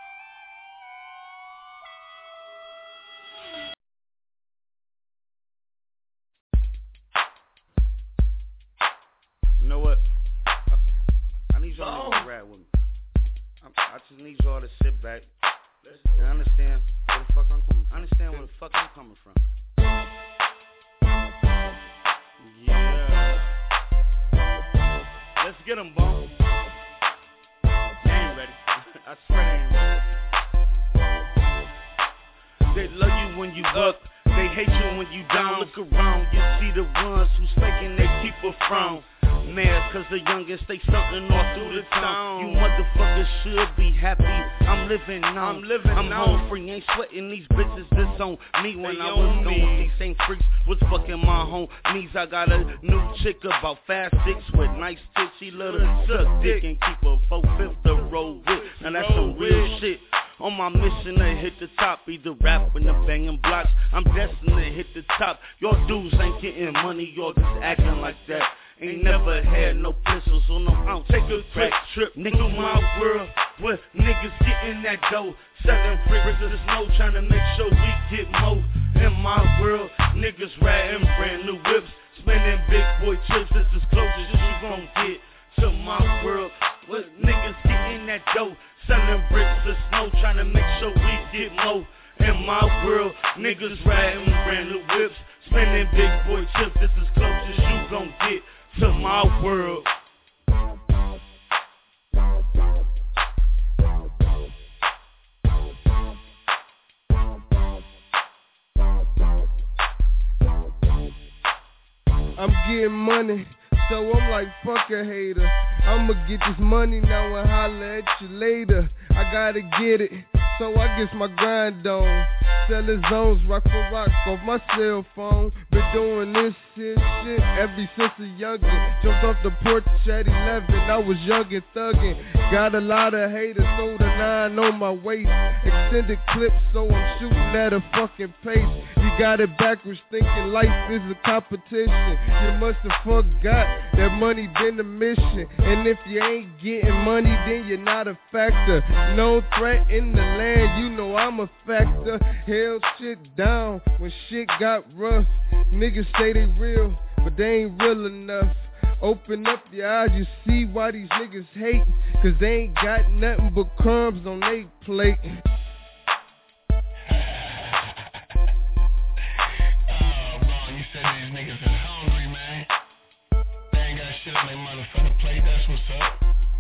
Speaker 9: You know what? I need y'all to rap with me. I just need y'all to sit back and understand where the fuck I'm coming from. Understand where the fuck I'm coming from. Yeah. Let's get 'em, bum. They ain't ready. I swear they ain't ready. They love you when you up. They hate you when you down. Look around, you see the ones who's faking, they keep a frown. Mad cause the youngest they stuntin' all through the town. You motherfuckers should be happy. I'm living now. I'm home free, ain't sweating these bitches. This on me when I was gone. These same freaks was fucking my homies. I got a new chick about 5'6" with nice tits. She love to suck dick and keep a 4/5 to roll with. Now that's some real shit. On my mission to hit the top, either rapping or banging blocks. I'm destined to hit the top. Y'all dudes ain't getting money, y'all just acting like that. Ain't never had no pistols on no out. Take a quick trip, nigga, my world where niggas getting that dough. Selling bricks of the snow, trying to make sure we get more. In my world, niggas riding brand new whips, spending big boy trips. This is closest you selling bricks of snow, trying to make sure we get more. In my world, niggas riding brand new whips, spending big boy chips. This is close as you gon' get to my world.
Speaker 18: I'm getting money, so I'm like, fuck a hater. I'ma get this money now and holla at you later. I gotta get it, so I guess my grind on. Selling zones, rock for rock, off my cell phone. Been doing this shit ever since a youngin'. Jumped off the porch at 11, I was young and thuggin'. Got a lot of haters, sold a 9 on my waist. Extended clips, so I'm shooting at a fucking pace. You got it backwards, thinking life is a competition. You must have forgot that money been the mission. And if you ain't getting money, then you're not a factor. No threat in the land, you know I'm a factor. Held shit down when shit got rough. Niggas say they real, but they ain't real enough. Open up your eyes, you see why these niggas hate. Cause they ain't got nothing but crumbs on they plate.
Speaker 19: You said these niggas is hungry, man. They ain't got shit on their motherfucking plate, that's what's up.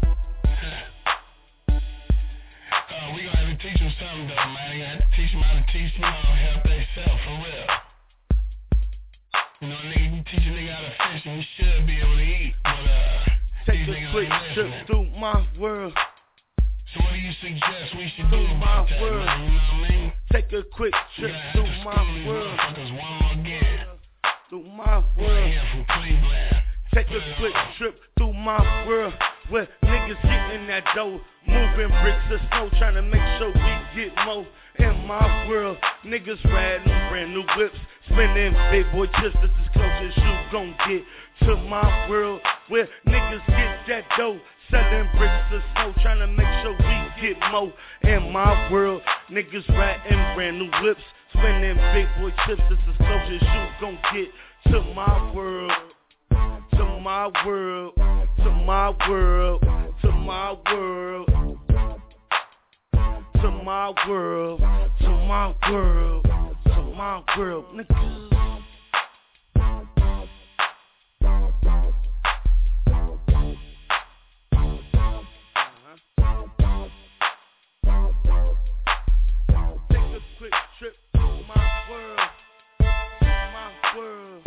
Speaker 19: We gonna have to teach them something though, man. You gonna have to teach them how to teach them how to help themselves, for real. You know, nigga, you teach a nigga how to fish and you should be able to eat. But
Speaker 9: take a quick trip through my world.
Speaker 19: So what do you suggest we should do about that,
Speaker 9: world.
Speaker 19: Man? You know what I mean?
Speaker 9: Take a quick trip through my world.
Speaker 19: One more again.
Speaker 9: Through my world.
Speaker 19: From Cleveland.
Speaker 9: Take a quick trip through my world, where niggas getting that dough, moving bricks of snow, trying to make sure we get more. In my world, niggas riding brand new whips, spending big boy chips. This is close as you gon' get to my world, where niggas get that dough, selling bricks of snow, trying to make sure we get more. In my world, niggas riding brand new whips, spending big boy chips. This is close as you gon' get to my world. To my world, to my world, to my world, to my world, to my world, to my world, nigga. Take a quick trip to my world, to my world.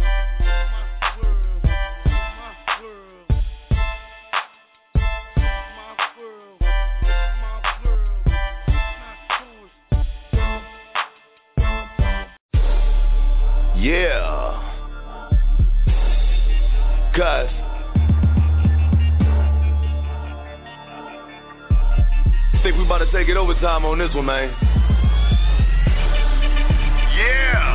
Speaker 20: Yeah, cuz think we about to take it overtime on this one, man. Yeah.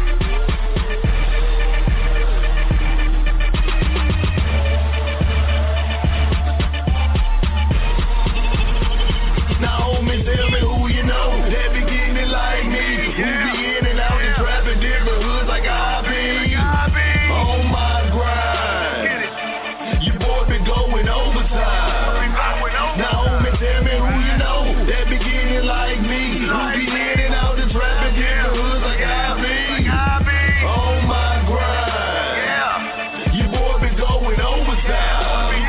Speaker 20: Now, homie, tell me who you know that be getting it like me. Who be in and out and trapping different hoods like I be. On my grind. Your boy been going overtime. Now, homie, tell me who you know that be getting it like me. Who be in and out and trapping different hoods like I be. On my grind. Your boy been going overtime.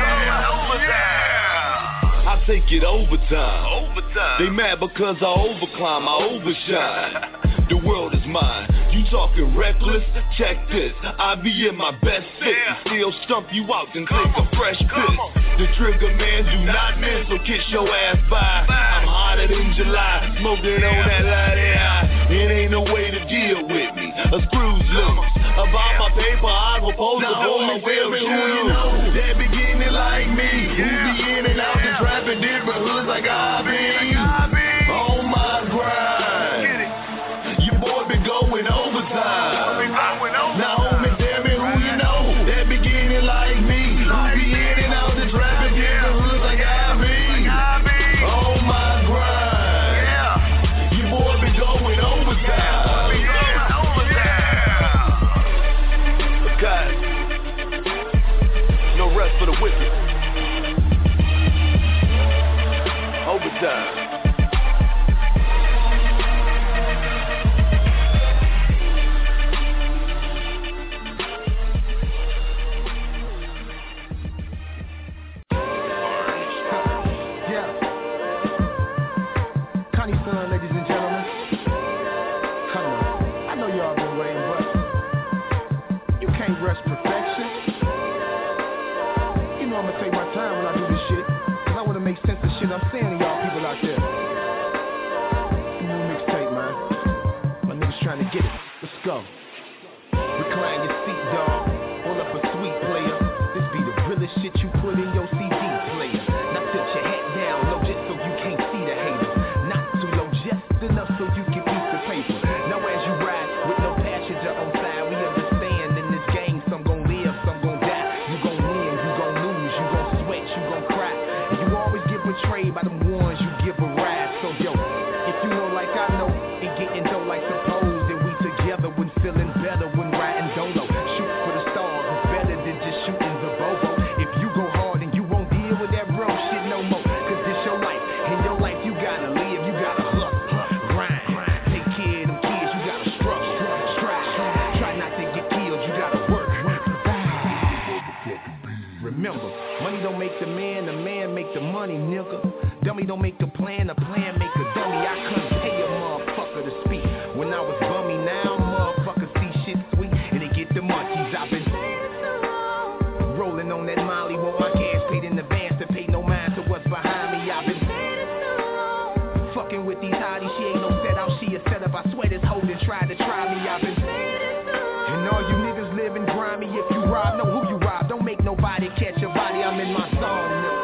Speaker 20: I take it overtime. They mad because I overclimb, I overshine. The world is mine. You talking reckless? Check this. I be in my best fit and still stump you out and take a fresh piss. The trigger man do not miss, so kiss your ass by. I'm hotter than July, smoking on that light air. It ain't no way to deal with me. A screw's loose. About my paper, I will post a homie, tell me who you know that be getting it like me. Who be in and out the trapping different hoods like I be. On my grind. Your boy been going overtime. Now homie, tell me who you know that be getting it like me. Who be in and out the trapping different hoods like I be. On my grind. Your boy been going overtime. Guys, no rest for the wicked. Overtime.
Speaker 12: know I'ma take my time when I do this shit, cause I wanna make sense of shit I'm saying to y'all people out there. New mixtape, man. My niggas trying to get it. Let's go. Recline your seat, dog. Hold up a sweet player. This be the realest shit you put in your CD player. Now tilt your head down low just so you can't see the haters. Not too low, just enough so you can piece the paper. Now as you ride with no passenger on side, we understand in this game some gon' live, some gon' die. You gon' win, you gon' lose, you gon' sweat, you gon' cry. And you always get betrayed by them ones you give a ride. So yo, if you know like I know, and getting dough like suppose, then we together when feeling better when riding dolo. Shoot for the stars, it's better than just shooting the Bobo. If you go hard and you won't deal with that bro shit no more, cause this your life, in your life you gotta live, you gotta hustle, grind, take care of them kids, you gotta struggle, strive, try not to get killed, you gotta work. Remember, money don't make the man make the money, nigga. Dummy don't make a plan make a dummy. I couldn't pay a motherfucker to speak when I was bummy. Now motherfuckers see shit sweet and they get the munchies. I've been rolling on that Molly, want my cash paid in advance to pay no mind to what's behind me. I've been fucking with these hotties, she ain't no set out, she a setup. I swear this hoe done tried to try me. I've been and all you niggas living grimy. If you rob, know who you rob. Don't make nobody catch your body. I'm in my zone, nigga.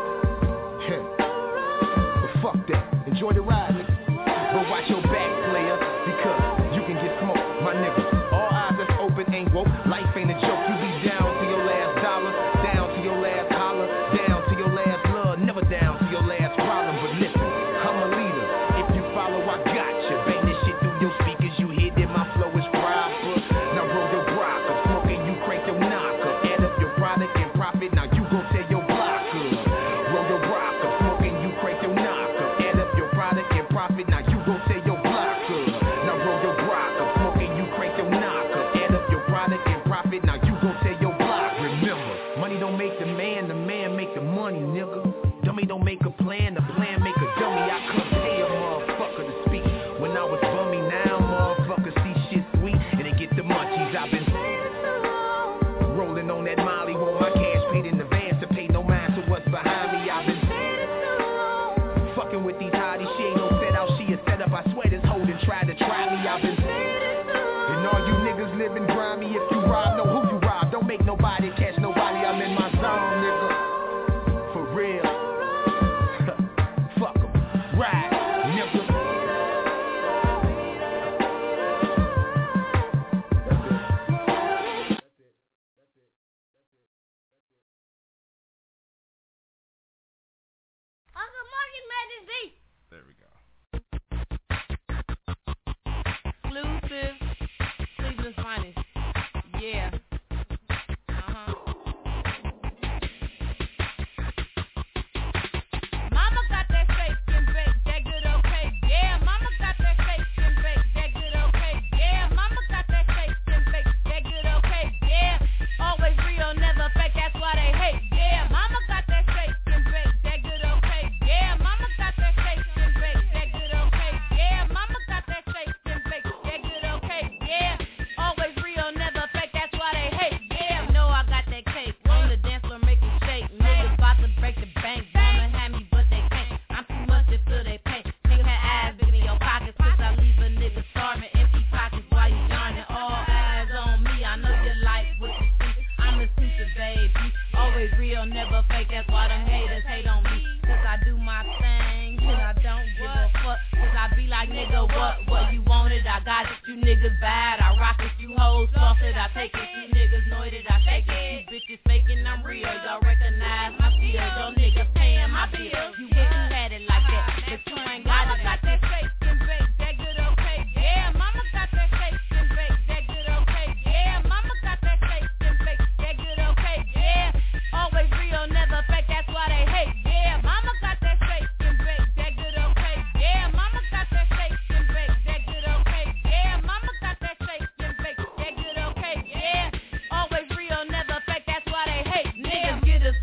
Speaker 12: Fuck that, enjoy the ride, nigga. But watch your back, player, because you can get smoked, my nigga. All eyes that's open ain't woke, life ain't a joke. You be down to your last dollar, down to your last holler, down to your last love, never down to your last problem. But listen, I'm a leader, if you follow, I got you. Bang this shit through your speakers, you hear that my flow is proper. Now roll your rock up, smoking, you crank your knock up. Add up your product and profit, now you gon' tell your block up. Roll your rock up, smoking, you crank your knock up. Profit, now you gon' tell your block up. Now roll your rock up, smoking, you crank your knock up. Add up your product and profit, now you gon' tell your block. Remember, money don't make the man make the money, nigga. Dummy don't make a plan, the plan make a dummy. I couldn't pay a motherfucker to speak when I was bummy. Now motherfuckers see shit sweet and they get the munchies. I've been rolling on that Molly, want my cash paid in advance to pay no mind to what's behind me. I've been fucking with these hotties, she ain't no set out, she a setup. I swear this hoe done tried to try me. I've been and all you niggas living grimy. If you rob, know who you rob. Don't make nobody catch nobody. I'm in my zone, nigga. For real. Fuck 'em. Ride, nigga.
Speaker 21: Uncle Morgan made this beat.
Speaker 22: There we go.
Speaker 23: Exclusive, Cleveland's finest. Yeah. Mama got that steak and bake, that good okay. Yeah, mama got that steak and bake, that good okay. Yeah, mama got that steak and bake, that good okay. Yeah, always real, never fake, that's why they hate. Yeah, mama got that steak and bake, that good okay. Yeah, mama got that steak and bake, that good okay. Yeah, mama got that steak and bake, that good okay. Yeah, always real, never fake, that's why they hate. Yeah, know I got that cake on the dance floor, make it shake. Niggas bout to break the bank, wanna have me, but they can't. I'm too much until they pay. Nigga had eyes big in your pockets, cause I leave a nigga starving, empty pockets while you yarning. All eyes on me, I know you like what you see. I'm a sister, baby, always real, never fake. That's why them haters hate on me, cause I do my thing and I don't give a fuck. Cause I be like, nigga, what you wanted, I got it. You niggas bad, I rock it. You hoes soft it, I take it. You niggas know it, I shake it. You bitches faking, I'm real. Y'all recognize my fears. Y'all niggas paying my bills. You wish you had it like that, but you ain't got it like that. Steak and bake, that good okay. Yeah, mama got that steak and bake, that good okay. Yeah, mama got that steak and bake, that good okay. Yeah, always real, never fake. That's why they hate. Yeah, mama got that steak and bake, that good okay. Yeah, mama got that steak and bake, that good okay. Yeah, mama got that steak and bake, that good okay. Yeah, always real, never fake. That's why they hate. Niggas get us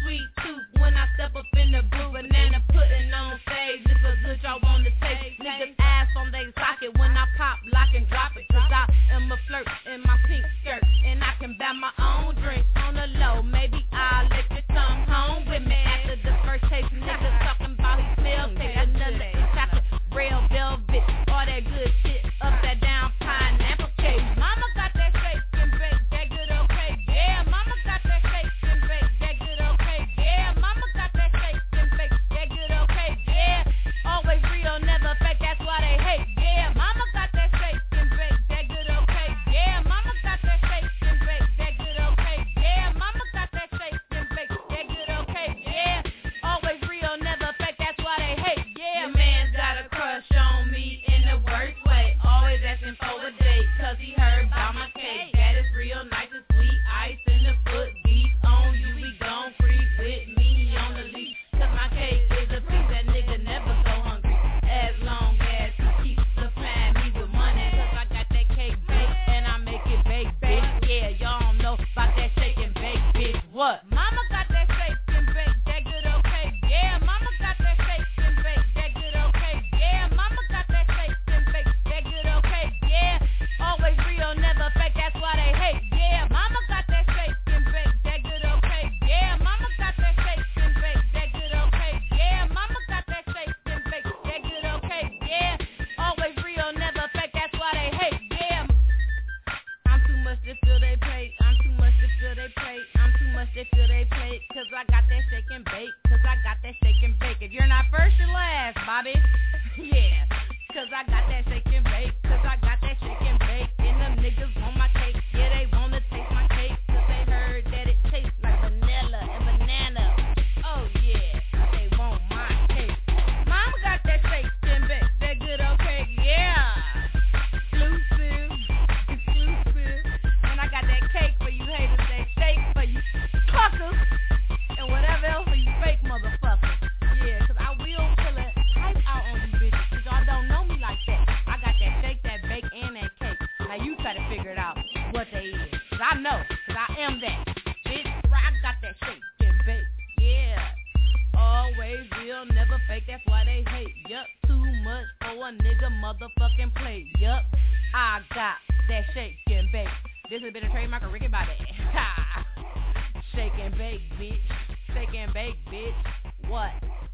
Speaker 23: that shake and bake, cause I got that shake and bake. If you're not first, you're last, Bobby. Yeah, cause I got that shake and bake, cause I got that shake and bake. And them niggas want my cake, yeah, they wanna taste my cake, cause they heard that it tastes like vanilla and banana. Oh yeah, they want my cake. Mama got that shake and bake, that good old cake, yeah. Exclusive. And I got that cake for you haters, that steak for you cluckers, and whatever else for you fake motherfuckers. Yeah, cause I will pull it hype out on you bitches, cause y'all don't know me like that. I got that shake, that bake, and that cake. Now you try to figure it out what they is. Cause I know, cause I am that. Bitch, I got that shake and bake. Yeah. Always real, never fake, that's why they hate. Yup, too much for a nigga motherfucking play. Yup, I got that shake and bake. This has been a trademark of Ricky Bobby. Shake and bake, bitch. Shake and bake, bitch. What?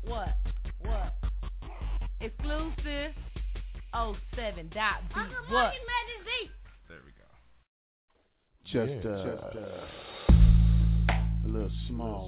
Speaker 23: Exclusive 07.B. What?
Speaker 2: There we go. Just a little small.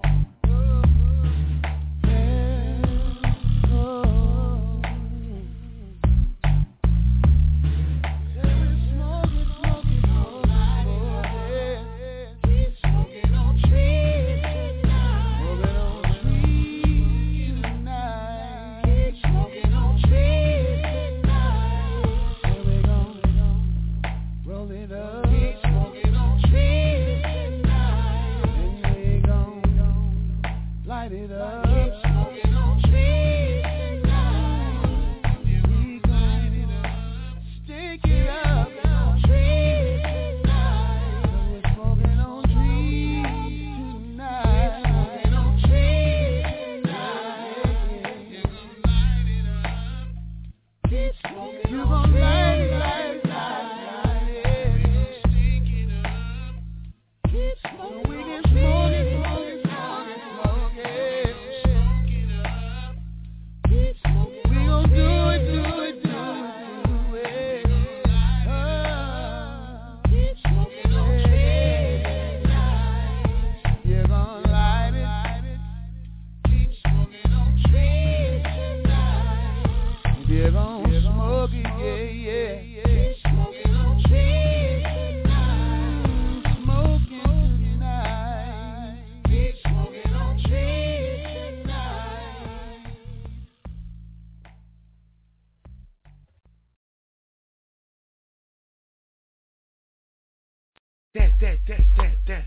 Speaker 9: That.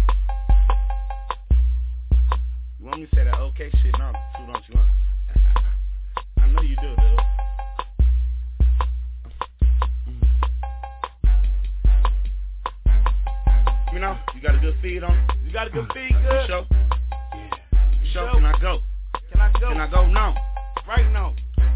Speaker 9: You want me to say that okay shit? No, too don't you want? I know you do, dude. You know, you got a good feed on?
Speaker 3: You got a good feed, good?
Speaker 9: Show? Yeah. Show, can I go?
Speaker 3: Can I go?
Speaker 9: Can I go now?
Speaker 3: Right now.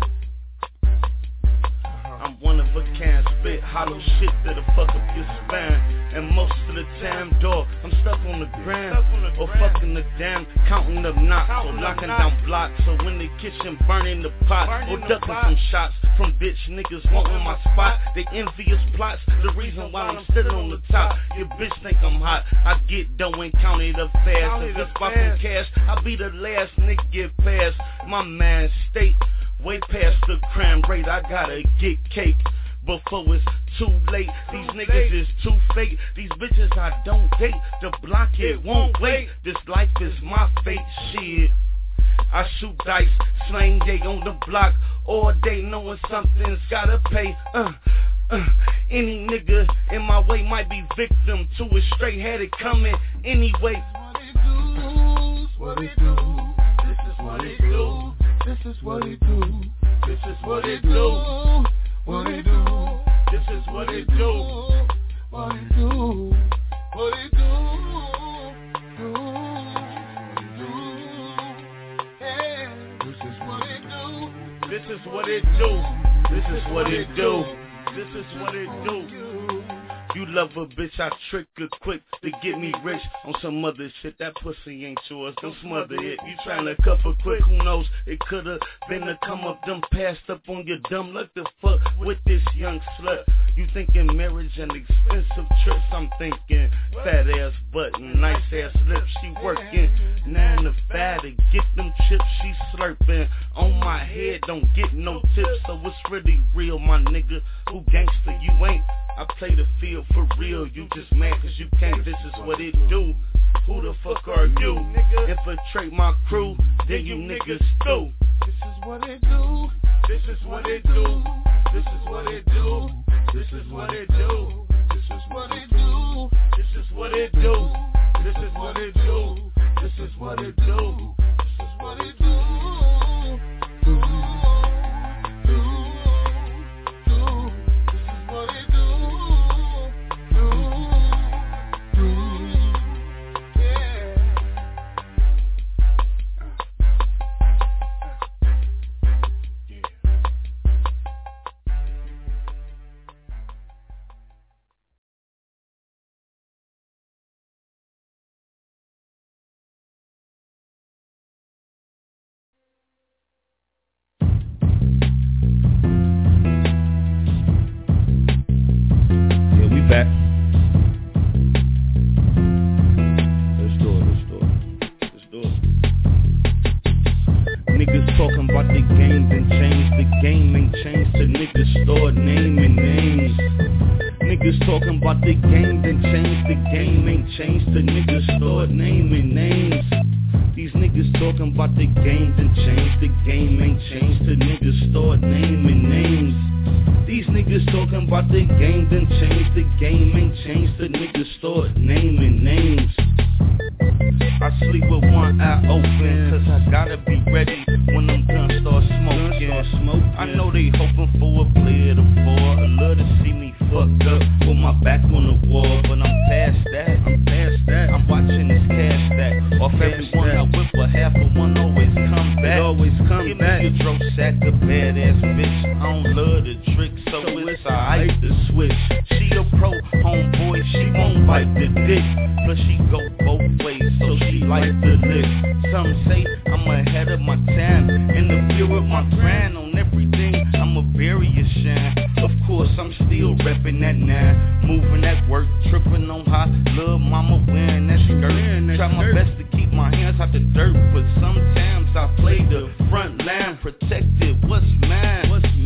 Speaker 9: I'm one of a kind, spit hollow shit that'll fuck up your spine. And most of the time, dog, I'm stuck on the ground. Or fucking the damn, counting up knocks. Or locking down blocks. So when the kitchen burning the pot. Or ducking some shots from bitch niggas wanting my spot. They envious plots, the reason why I'm sitting on the top. Your bitch think I'm hot, I get dough and count it up fast. If it's about some cash, I'll be the last nigga get past. My man state, way past the crime rate, I gotta get cake before it's too late. These niggas is too fake. These bitches I don't date. The block it won't wait. This life is my fate, shit. I shoot dice, slang day on the block all day, knowing something's gotta pay. Any nigga in my way might be victim to it. Straight had it coming anyway.
Speaker 2: What it do? This is what it do. This is what it do. This is what it do. What it do? This is what it do. What it do? What it do? This is what it do.
Speaker 9: This is what it do. This is what it do. This is what it do. You love a bitch, I trick her quick to get me rich. On some other shit, that pussy ain't yours, don't smother it. You tryna cuff her quick, who knows? It could've been a come up, them passed up on your dumb luck to fuck with this young slut. You thinking marriage and expensive trips, I'm thinking fat ass butt and nice ass lips. She working 9 to 5 to get them chips, she slurping. On my head, don't get no tips, so it's really real, my nigga. Who gangster, you ain't. I play the field for real, you just mad cause you can't, this is what it do. Who the fuck are you? Infiltrate my crew, then you niggas do.
Speaker 2: This is what it do. This is what it do. This is what it do. This is what it do. This is what it do. This is what it do. This is what it do. This is what it do. This is what it do.
Speaker 9: Back. Let's do it. Niggas talking about the game, then change the game, ain't changed. The niggas start naming names. Niggas talking about the game, then change the game, ain't changed. The niggas start naming names. These niggas talking about the game, then change the game, ain't changed. The niggas start naming names. These niggas talking about the game, then change the game, ain't changed. The niggas start naming names. I sleep with one eye open, cause I gotta be ready when them guns start smoking. I know they hoping for a player to fall, a love to see me fucked up with my back on the wall, but I'm past that. I'm watching this cash stack off everyone I whip, but half of one always come back. Give me a dro sack, a badass bitch. I don't love the trick, so it's alright to switch. She a pro homeboy, she won't bite the dick, but she go both ways, so she like the lick. Some say I'm ahead of my time, in the field with my grind on everything. I'm a barrier shine. Of course I'm still reppin' that 9, moving at work, tripping on how little mama wearing that skirt. Try my best to keep my hands out the dirt, but sometimes I play the front line, protected. What's mine?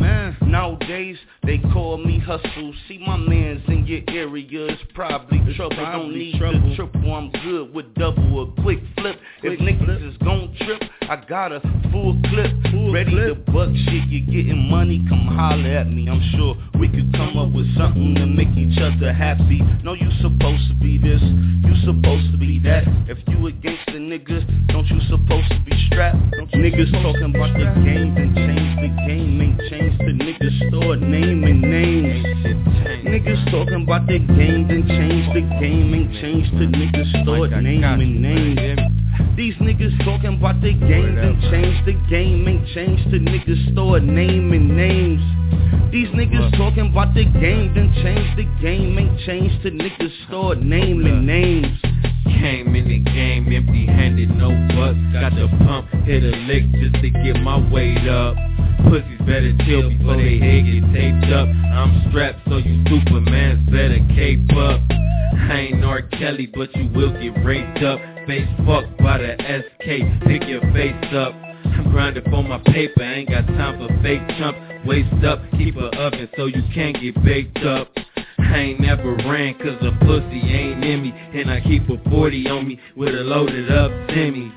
Speaker 9: Nowadays they call me hustle. See my mans in your area, it's probably trouble. Don't need the triple, I'm good with double, a quick flip. If niggas is gon' trip, I got a full clip, ready to buck shit. You're getting money, come holler at me. I'm sure we could come up with something to make each other happy. No, you supposed to be this, you supposed to be that. If you against the niggas, don't you supposed to be strapped? Niggas talking about the game, then change the game, ain't changed. The niggas start naming names. Niggas talking about the game, then change the game, ain't changed. The niggas start naming names. These niggas talking about the game, then change the game, ain't changed. The niggas start naming names. These niggas talking about the game, then change the game, ain't changed. The niggas start naming names.
Speaker 14: Came in the game empty-handed, no bucks. Got the pump, hit a lick just to get my weight up. Pussies better chill before they head get taped up. I'm strapped, so you Supermans better cape up. I ain't R. Kelly, but you will get raped up. Face fucked by the SK, pick your face up. I'm grinding for my paper, ain't got time for fake chumps. Waist up, keep a oven so you can't get baked up. I ain't never ran cause the pussy ain't in me, and I keep a 40 on me with a loaded up semi.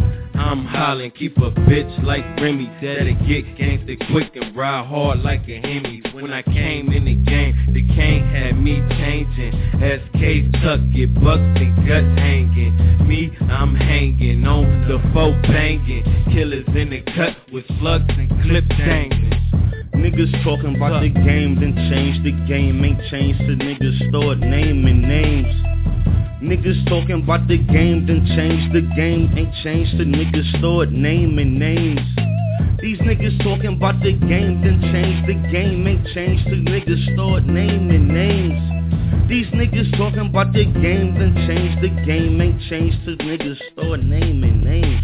Speaker 14: I'm hollering, keep a bitch like Remy, that'll get gangsta quick and ride hard like a Hemi. When I came in the game, the cane had me changing. SK tuck, get bucks and gut hanging. Me, I'm hanging on the foe banging. Killers in the cut with slugs and clip dangling.
Speaker 9: Niggas talking about the game, then change the game, ain't changed. The niggas start naming names. Niggas talking about the game, then change the game, ain't changed. The niggas start naming names. These niggas talking about the game, then change the game, ain't changed. The niggas start naming names. These niggas talking about their game, then change the game. Ain't changed till niggas start naming names.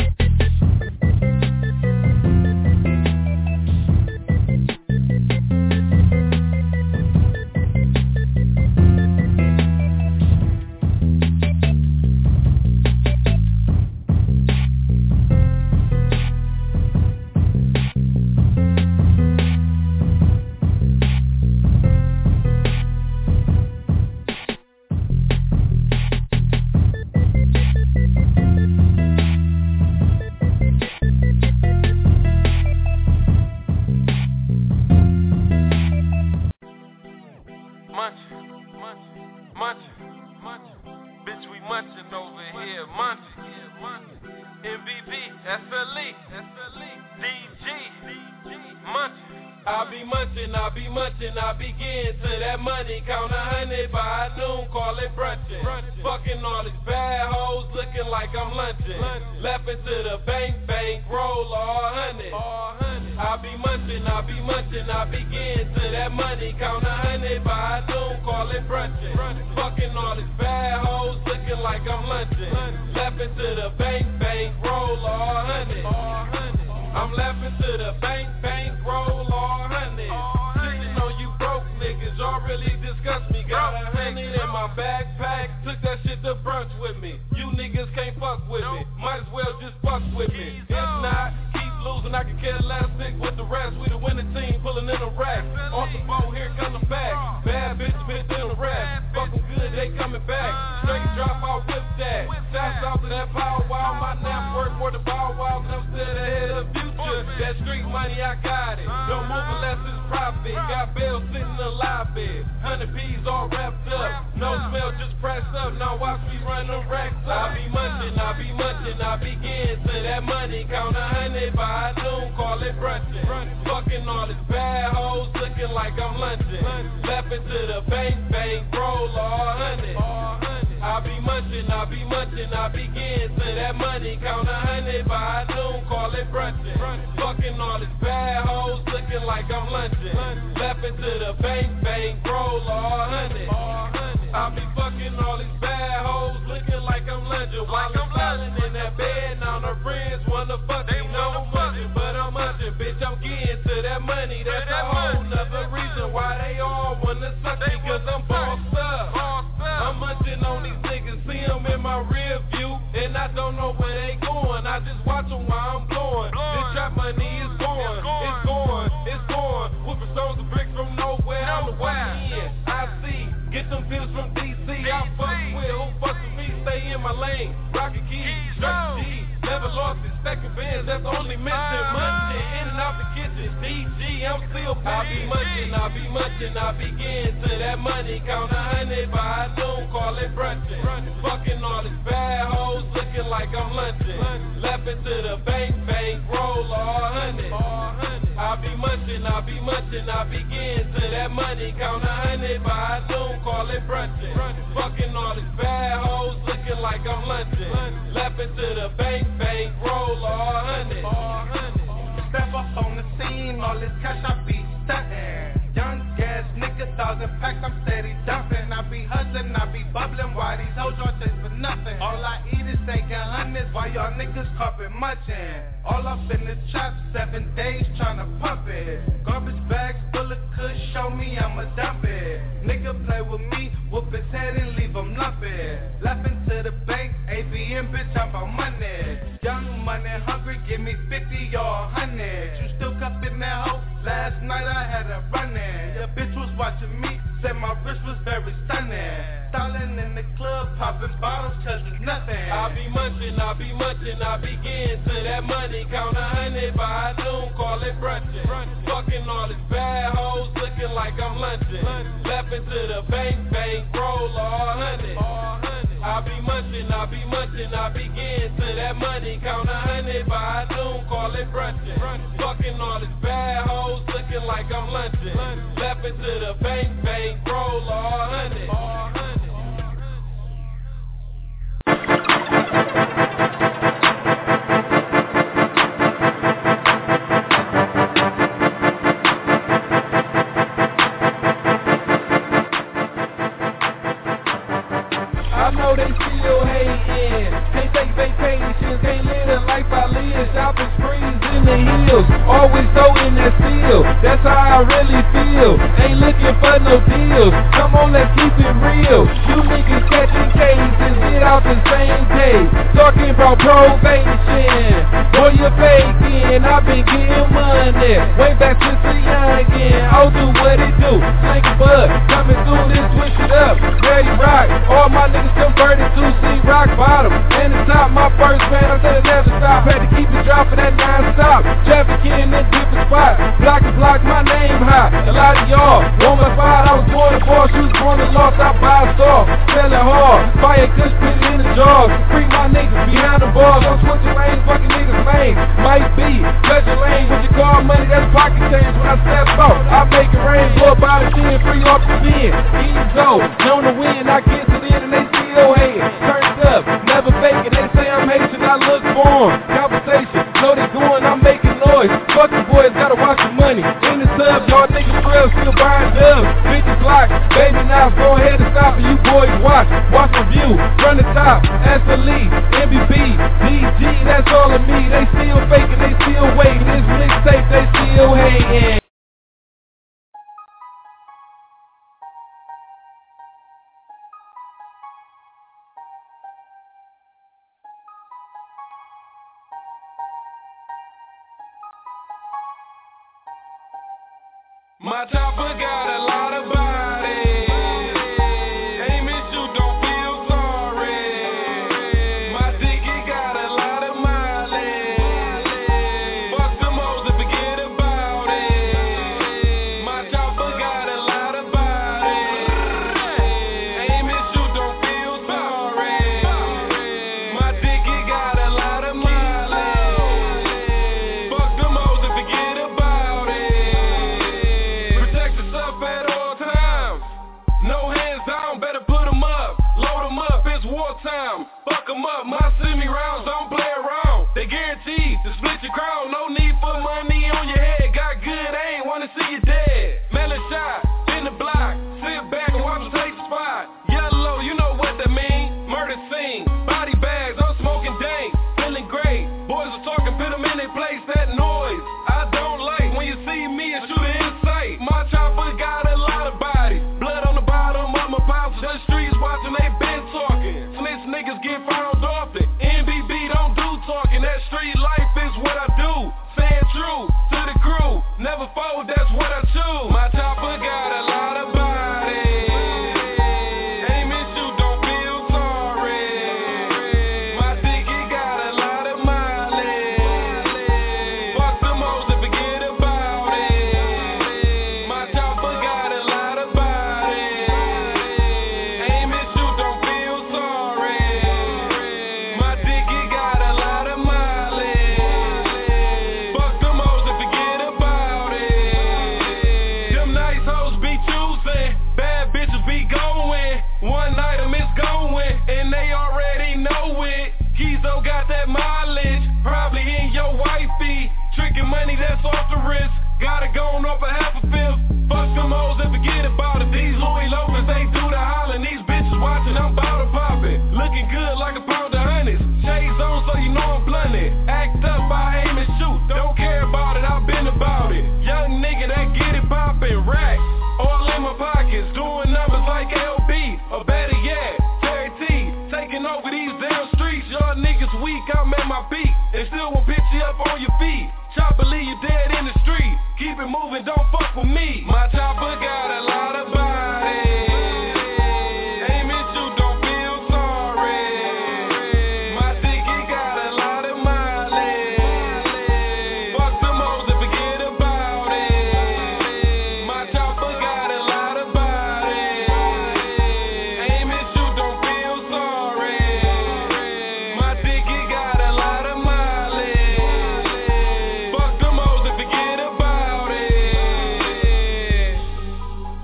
Speaker 14: bills, always throwing that steel. That's how I really feel. Ain't looking for no deals. Come on, let's keep it real. You niggas catching cases, get out the same day. Talking about probation. Boy, you're faking. I've been getting money way back since a youngin'. I'll do what it do. Sling bud, coming through this, switch it up. Ready rock. All my niggas converted to see rock bottom. And the top, my first man, I said it never stop. Had to keep it dropping at non-stop. Trafficking in different spots. Block to block, my name high. A lot of y'all on my spot. I was born to boss, you was born to lost. I buy a store, sell it hard. Fire kush, put it in the jars. Free my niggas behind the bars. I'm switching lanes, fucking niggas lame. Might be, pleasure lane. What you call money, that's pocket change. When I step out, I make it rain. Blow about a 10, free off the 10. Easy go, known to win. I get to the end and they still hating. Turned up, never faking. They say I'm Haitian, I look for 'em. Conversation, know they going, I'm making noise. Fuck the boys, gotta watch the money. In the sub, y'all niggas real, still buying dubs. Bitches block, baby now, go ahead and stop and you boys watch. Watch the view, run the top, SLE, MVP, DG, that's all of me. They still faking, they still waiting. This mixtape, they still hating. My chopper got a lot of body. Aim it, you don't feel sorry. My dicky got a lot of mileage. Fuck them hoes and forget about it. My chopper got a lot of body. Aim it, you don't feel sorry. My dicky got a lot of mileage. Fuck them hoes and forget about it. At all times, no hands down, better put them up, load them up, it's wartime, fuck them up, my semi-rounds don't play around, they guaranteed to split your crown, no need for money on your head, got good aim, wanna see you dead, melon shot, in the block, sit back and watch them take the spot, yellow, you know what that mean, murder scene, body bags, I'm smoking dank, feeling great, boys are talking, put them in their place, that noise, I don't like, when you see me and shoot it in sight, my chopper got a lot of bodies, blood on the bottom of my pouch, the streets watching, they been talking, snitch niggas get found often, NBB don't do talking, that street life is what I do, saying true to the crew, never fold, that's what I choose, my chopper got a lot of bodies, aim it, you don't feel sorry, my dicky got a lot of mileage, fuck them hoes and forget about it, my chopper got a lot of bodies, aim it, you don't feel sorry, my dicky got a lot of mileage, fuck them hoes and forget about it, them nice hoes be choosing, bad bitches be going, one item is going, and they already know it, Kizo got that mileage, probably in your wifey, tricking money that's off the wrist, gotta go on off a half a fifth, fuck them hoes and forget about it, these Louis Lopez, they do the hollering, these bitches watching, I'm bout to pop it, looking good like a pound of honeys, shades on so you know I'm blunted, act up, I aim and shoot, don't care about it, I've been about it, young nigga that get it poppin', racks, all in my pockets, doing numbers like LB, or better yet, Terry T, taking over these damn streets, y'all niggas weak, I'm at my peak, and still won't pitch you up on your feet, chopper leave you dead in the street, keep it moving, don't fuck with me, my chopper got a lot of bodies, aim it, you don't feel sorry, my dicky got a lot of mileage, fuck them hoes and forget about it, my chopper got a lot of bodies, aim it, you don't feel sorry, my dicky got a lot of mileage, fuck them hoes and forget about it.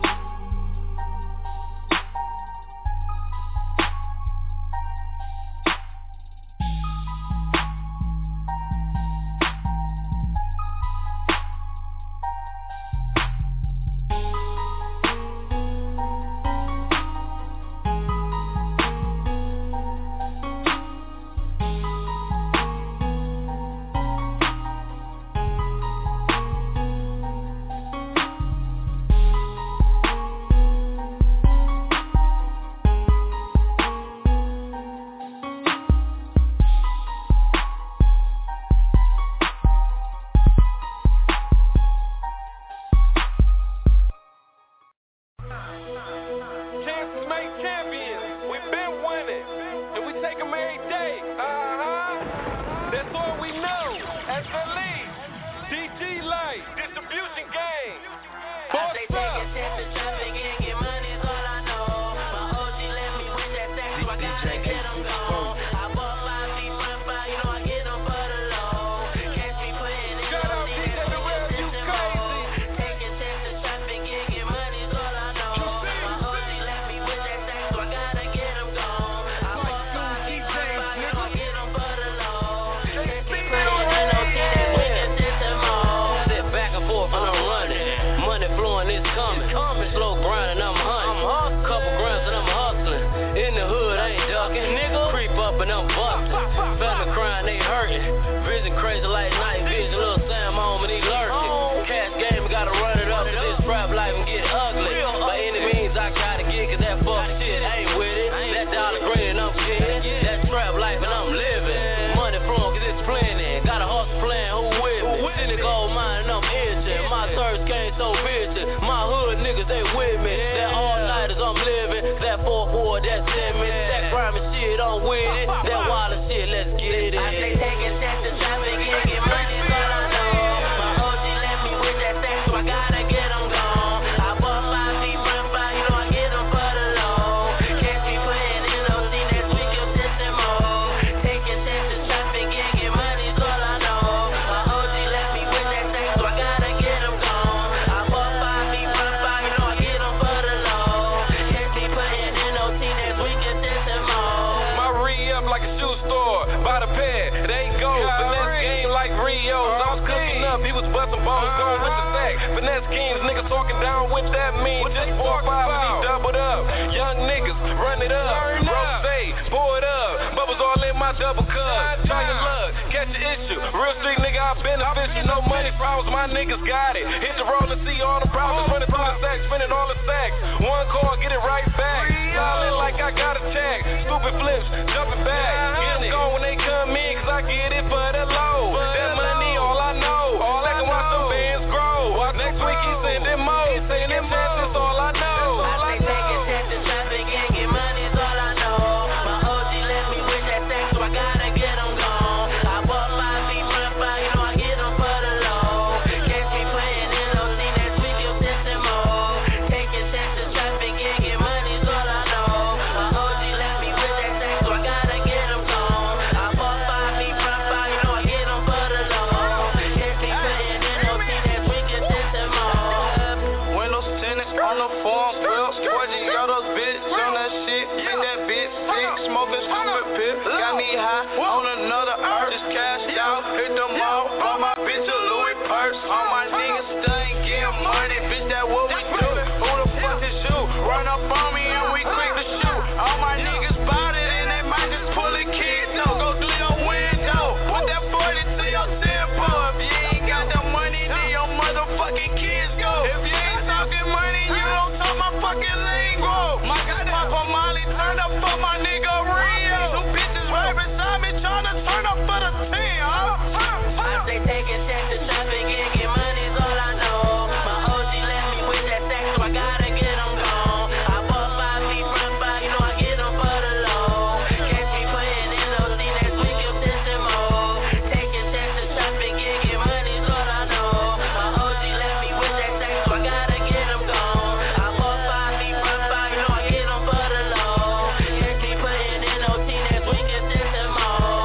Speaker 1: ain't so bitchin'. My hood niggas, they with me. That all-nighters I'm living. That 4-4, that's in me. That grimy shit, I'm with it. That wilder shit, let's get it. I say taking steps to traffic, get money, but I know. My OG let me with that sex, so I gotta get them gone. I bought 5 feet, front 5, you know I get them for the low. Catch me putting in OC next week, you'll piss them off. Taking steps to traffic, get money's all I know. My OG let me with that sex, so I gotta get them gone. I bought 5 feet, front 5, you know I get them for the low. Catch me putting in OC next week, you'll piss them off.
Speaker 3: My re-up like a shoe store, by the pair, they go. Finesse game like Rio's. I was cooking up, he was busting balls, going with the sack. Finesse kings, niggas talking down with that mean. Just 4-5 and he doubled up. Young niggas, run it up. Rose, pour it up. Bubbles all in my double cup. Try your luck, catch an issue. Real street nigga, I beneficial. No money problems, my niggas got it. Hit the road and see all the problems. Running through the sacks, spinning all the stacks. One call, get it right back. Solid like I got a check. Stupid flips, jumping back. Get them going when they come in, cause I get it for the low. That money, all I know. Like I watch them bands grow. Next week he sending more. Saying them chances, all I know.
Speaker 1: I say taking steps to traffic, get money's all I know. My OG let me with that sex, so I gotta get them gone. I bought 5 feet, front 5, you know I get them for the low. Catch me playing in OC next week, you'll piss them off. Taking steps to traffic, get money's all I know. My OG let me with that sex, so I gotta get them gone. I bought 5 feet, front 5, you know I get them for the low. Catch me playing in OC next week, you'll piss them off.
Speaker 3: Windows tinted on the phone, bill. 4G autos, bitch, on that shit. Bring that bitch, sick, smoking stupid pip. Got me high on another earth. Just cashed out, hit the mall. Bought my bitch a Louis purse. All my niggas still ain't getting money, bitch, that what we do. Who the fuck is you? Run up on me and we quick to shoot. All my niggas bout it and they might just pull a kid, though. Go through your window. Put that 40 to your tempo. If you ain't got the money, then your motherfucking kids go. If you ain't talking money, you don't talk my fucking lingo. My God, Papa Molly, turn up for my nigga Rio. Two bitches right beside me, tryna turn up for the team, huh?
Speaker 1: I say taking steps to traffic, get money's all I know. My OG let me with that sex, so I gotta get them gone. I bought 5 feet, front 5, you know I get them for the low. Catch me playing in OC next week, you'll piss them off. Taking steps to traffic, get money's all I know. My OG let me with that sex, so I gotta get them gone. I bought 5 feet, front 5, you know I get them for the low. Catch me playing in OC next week, you'll piss them off.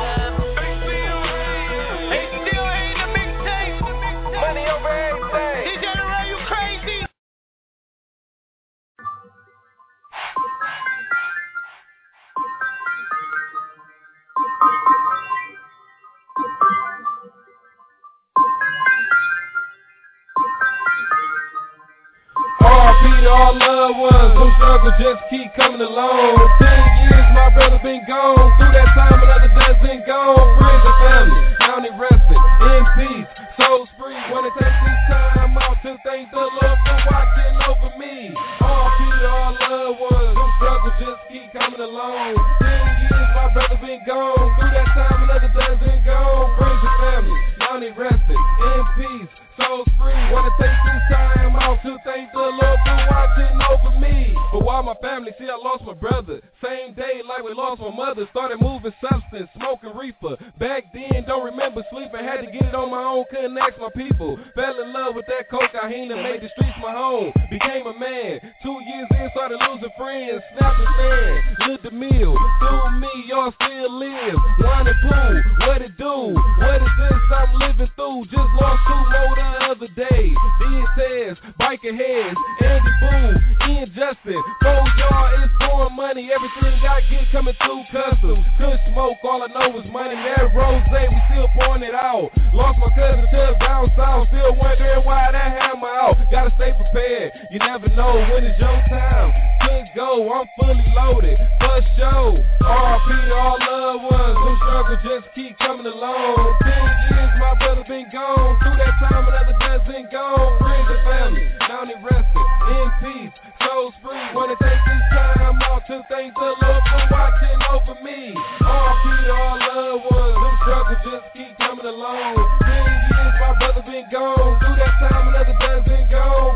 Speaker 3: They still hate the mixtape. Money over everything. DJ Ray, you crazy?
Speaker 14: RP to all loved ones, them struggles just keep coming along. 10 years my brother been gone, through that time another dozen gone. Friends and family, now they resting in peace, souls free. Wanna take this time out to thank the Lord for watching over me. RP to all loved ones, them struggles just keep coming along. 10 years my brother been gone, through that time another dozen gone. Friends and family, now they resting in peace, souls free. Wanna take this time out to thank the Lord for watching over me. But while my family see I lost my brother, same day like we lost my mother. Started moving substance, smoking reefer. Back then, don't remember sleeping, had to get it on my own, couldn't ask my people. Fell in love with that cocaine and made the streets my home. Became a man, 2 years in, started losing friends. Snapping fan, lived the meal. Through me, y'all still live. Wine and pool, what it do? What is this I'm living through? Just lost 2 more the other day. These says, biker heads, Andy Boo, Ian Justin. 4 y'all is pouring money, everything got get coming through customs. Could smoke, all I know is money. Mary Rose, we still pouring it out. Lost my cousin Chubb down south, still wondering why that hammer out. Gotta stay prepared, you never know when it's your time. Could go, I'm fully loaded, for sure. RP to all loved ones, them struggles just keep coming along. 10 years my brother been gone, through that time another dozen gone. Friends and family, now they resting in peace, souls free. Wanna take this time out to thank the Lord for watching over me. RP to all loved ones, them struggles just keep coming along. 10 years my brother been gone, through that time another dozen gone.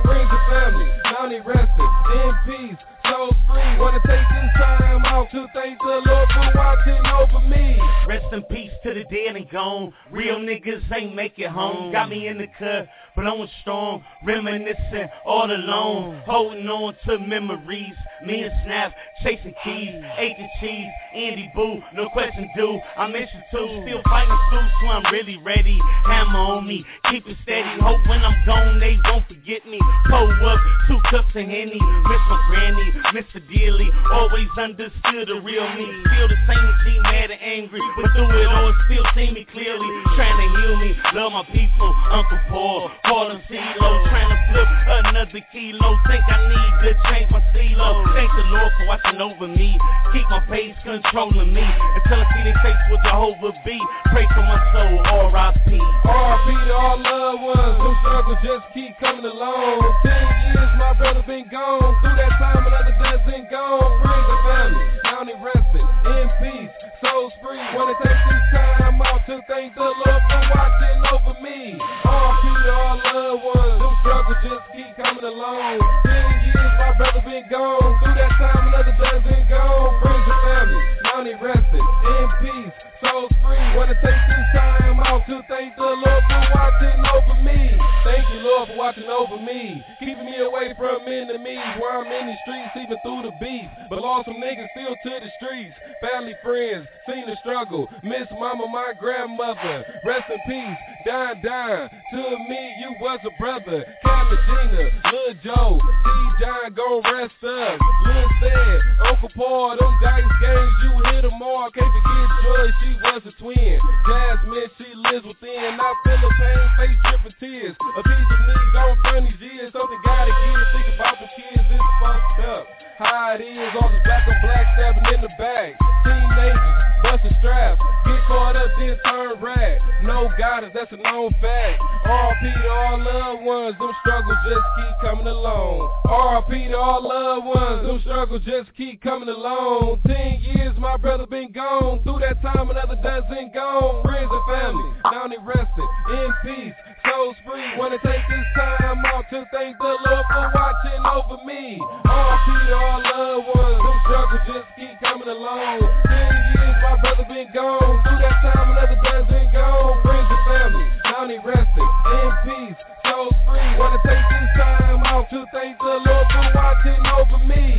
Speaker 14: watching over me.
Speaker 9: Rest in peace to the dead and gone. Real niggas ain't make it home. Got me in the cut, blowing strong, reminiscing all alone, holding on to memories. Me and Snap chasing keys, ate the cheese, Andy Boo, no question due. I miss you too, still fighting through, so I'm really ready. Hammer on me, keep it steady. Hope when I'm gone they won't forget me. Pull up, 2 cups of Henny. Miss my granny, Mr. Dearly, always understood the real me. Feel the same G, mad and angry, but through it all still see me clearly. Trying to heal me, love my people, Uncle Paul, call him CeeLo. Trying to flip another kilo, think I need to change my CeeLo. Thank the Lord for watching over me, keep my pace controlling me, until I see their face with Jehovah be. Pray for my soul, R.I.P.
Speaker 14: R.I.P. to all loved ones, them struggles just keep coming along. 10 years my brother been gone, through that time another dozen gone. Friends and family, now they resting in peace, souls free. Wanna take this time out to thank the Lord for watching over me. R.I.P. to all loved ones, them struggles just keep coming along. 10 years my brother been gone, through that time another dozen gone. Friends and family, now they resting in peace, souls free. Wanna take this time out to thank the Lord for watching over me. Thank you, Lord, for watching over me, keeping me away from enemies. Where I'm in the streets, even through the beef, but lost some niggas still to the streets. Family, friends, seen the struggle. Miss mama, my grandmother, rest in peace. Dine, to me you was a brother. Camagina, Lil Joe, T. John gon' rest up. Lil said, Uncle Paul, them dice games you hit them all. Can't forget Joy, she was a twin. Jasmine, she lives within. I feel the pain, face dripping tears. A piece of me gon' turn these years. Something gotta give. Think about the kids, it's fucked up. How it is, all the black on black stabbing in the back. Teenagers, bustin' straps, get caught up, then turn rat. No guidance, that's a known fact. R.I.P. to all loved ones, them struggles just keep coming along. R.I.P. to all loved ones, them struggles just keep coming along. 10 years my brother been gone, through that time another dozen gone. Friends and family, now they resting in peace, souls free. Wanna take this time out to thank the Lord for watching over me. R.I.P. to all loved ones, them struggles just keep coming along. 10 years my brother been gone, through that time another dozen gone. Friends and family, now they resting in peace, souls free. Wanna take this time out to thank the Lord for watching over me.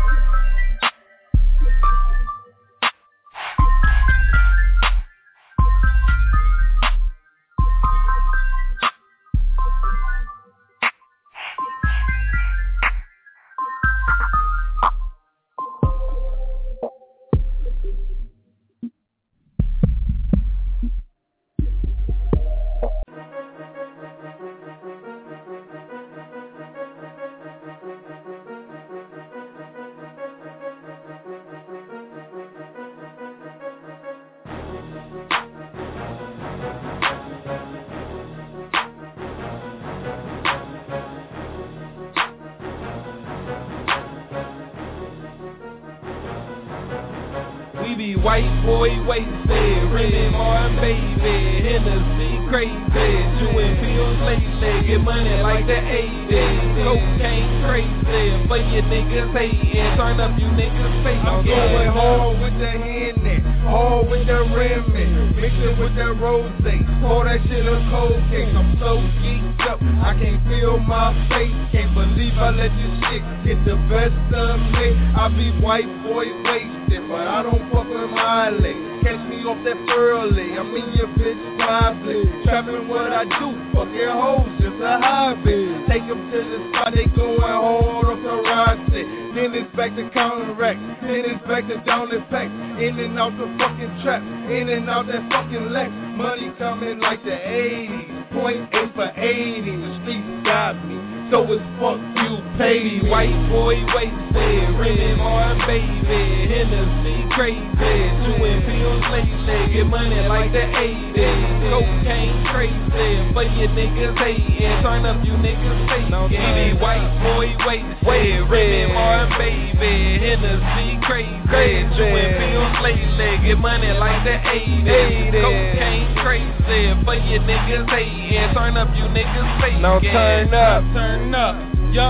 Speaker 14: White boy wasted, Remy Martin baby, Hennessy crazy, chewing pills lately, get money like the 80s, cocaine crazy, for you niggas hating, turn up you niggas face.
Speaker 18: I'm going hard with the Henny, hard with the Remy, mix it with that rose, pour that shit on cold case. I'm so geeked up, I can't feel my face, can't believe I let this shit get the best of me. I be white boy wasted, but I don't fuck with my legs. Catch me off that early, I'm in your bitch probably. Trapping what I do, fuck your hoes, just a hobby. Take them to the spot, they going hard off the rocket. Then it's back to counteract, then it's back to down the pack. In and out the fucking trap, in and out that fucking lack. Money coming like the 80s, 0.8 for 80. The streets got me, so it's fuck you, pay.
Speaker 14: White boy wasted, Remy Martin baby, Hennessy crazy, chewing pills lately, get money like the 80s, cocaine crazy, for you niggas hating, turn up you niggas faking. White boy wasted, Remy Martin baby, Hennessy crazy, chewing pills lately, get money like the 80s, cocaine crazy, for you niggas hating, turn up you niggas faking.
Speaker 18: Now turn up.
Speaker 14: Turn up, yup, we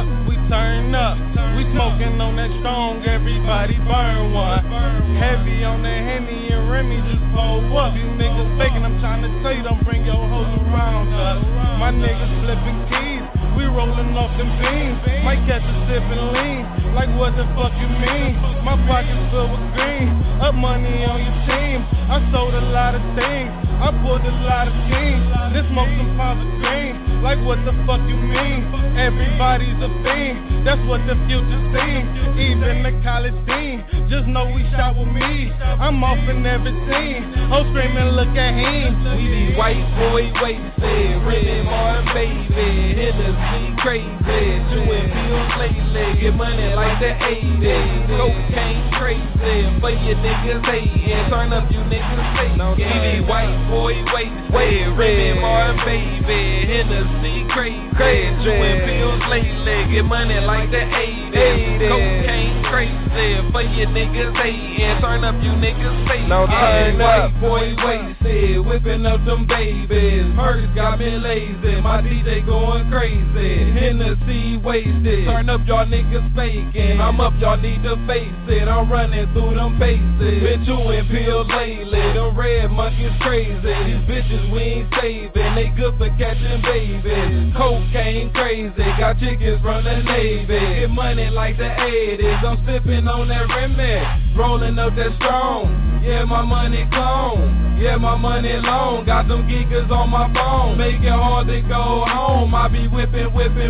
Speaker 4: turn up. We smoking on that strong, everybody burn one. Heavy on that Henny and Remy, just pull up. You niggas faking, I'm trying to tell you, don't bring your hoes around us. My niggas flipping keys, we rolling off them beans. Might catch a sip and lean, like what the fuck you mean? My pockets filled with green, up money on your team. I sold a lot of things, I pulled a lot of teams. This smoke some pounds of green, like what the fuck you mean? Everybody's a fiend, that's what the future seems. Even the college dean, just know we shot with me. I'm off in every scene, oh screaming look at him.
Speaker 14: We be white boy wasted, Rennie Martin baby, Hennessy crazy, doing bills lately, get money like the 80s. Cocaine crazy, but you niggas hating, turn up you niggas faking. We be white boy wasted, Rennie Martin baby, Hennessy crazy, doing bills lately, get money like the 80s. Cocaine crazy, but you niggas hating, turn up you niggas faking.
Speaker 4: Now turn up,
Speaker 14: boy wasted, whipping up them babies. Purse got me lazy, my DJ going crazy. Hennessy wasted, turn up y'all niggas faking. I'm up, y'all need to face it. I'm running through them faces. Been chewing pills lately, them red monkeys crazy. These bitches we ain't saving, they good for catching babies. Cocaine crazy, got chickens from the Navy. Get money like the 80s, I'm sipping on that Remy, rolling up that strong. Yeah, my money gone, yeah, my money long. Got them geekers on my phone, make it hard to go home. I be whipping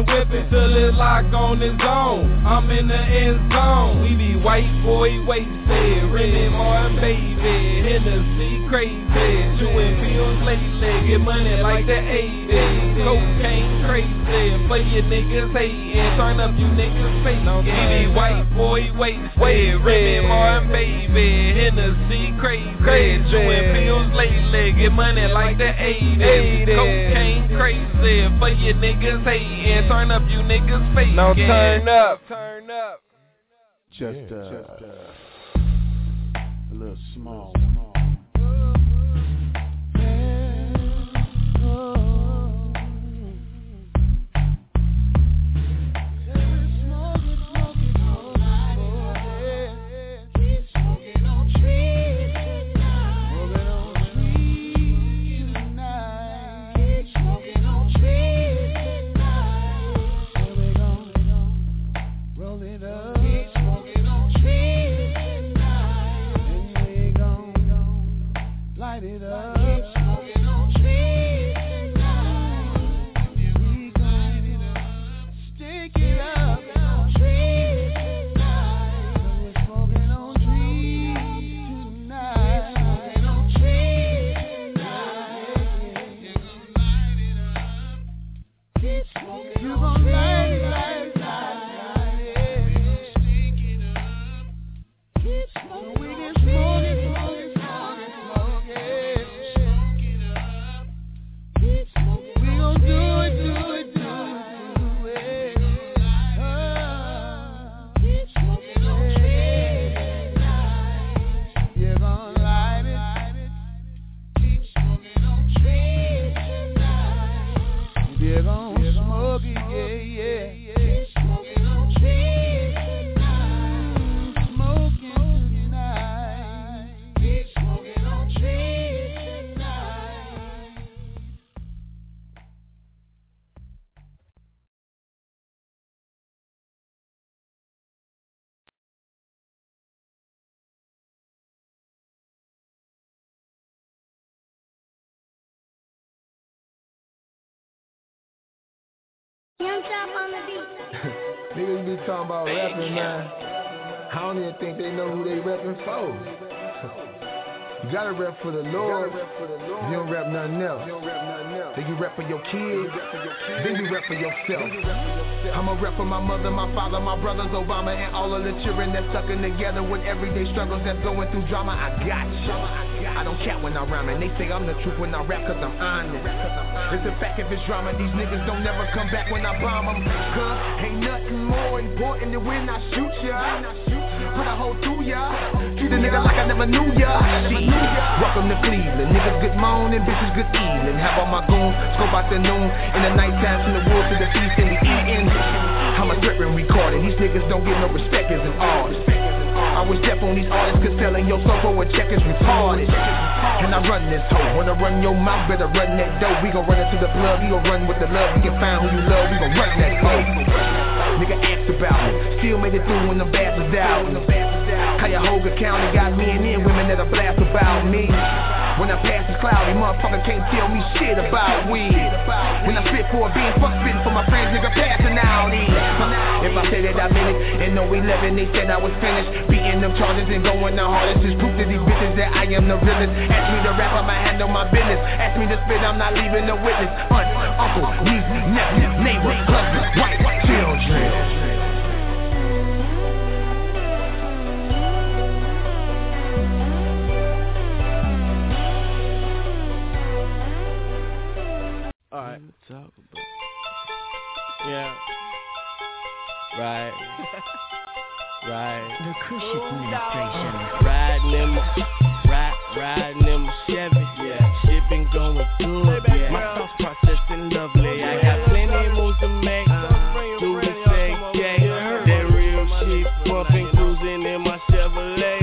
Speaker 14: till it lock on its own. I'm in the end zone. We be white boy wasted, Rennie Martin baby, Hennessy crazy, doing bills lately, get money like the 80s. Cocaine crazy, but you niggas hating, turn up you niggas faking. We be white boy wasted, Rennie Martin baby, Hennessy crazy, doing bills lately, get money like the 80s. Cocaine crazy, but you niggas hating, turn up you niggas faking.
Speaker 4: Now turn up.
Speaker 2: Just a little small.
Speaker 5: Niggas be talking about rapping, man. I don't even think they know who they rapping for. You gotta rap for the Lord. You don't rap nothing else. Then you rap for your kids. Then you rap for yourself. I'ma rap for my mother, my father, my brothers, Obama, and all of the children that's sucking together with everyday struggles that's going through drama. I got you. I don't cap when I rhyme, and they say I'm the truth when I rap, cause I'm honest. It's a fact if it's drama, these niggas don't never come back when I bomb them. Cause ain't nothing more important than when I shoot ya. Put a hole through ya. Treat a nigga like I never knew ya. Welcome to Cleveland. Niggas good morning, bitches good evening. Have all my goons, scope out the noon. In the night time from the woods to the feast and we eatin'.
Speaker 12: I'm a threat when recording. These niggas don't get no respect as an artist. I was deaf on these artists, cause selling your soul for a check is retarded. And I run this hoe. Wanna run your mouth, better run that dough. We gon' run into the plug, we gon' run with the love. We can find who you love, we gon' run that hoe. Nigga asked about me, still made it through when the bats was out. Cuyahoga County got men and women that'll blast about me. When I pass it's cloudy, motherfucker can't tell me shit about weed. When I spit for a bean, fuck spitting for my friends, nigga passing out. If I say that I meant it, and no 11, they said I was finished. Beating them charges and going the hardest. Just proof to these bitches that I am the realest. Ask me to rap, I'ma handle my business. Ask me to spit, I'm not leaving a witness. Aunt, uncle, niece, nephew, neighbor, cousin, wife, children.
Speaker 4: Alright, talk about. Yeah. Right. Right.
Speaker 6: The Kush administration.
Speaker 4: Riding in my Chevy. Yeah. Shit been going good. Yeah. My thoughts processing lovely. I got plenty moves to make. Do the same day. That real shit bumping, cruising in my Chevrolet.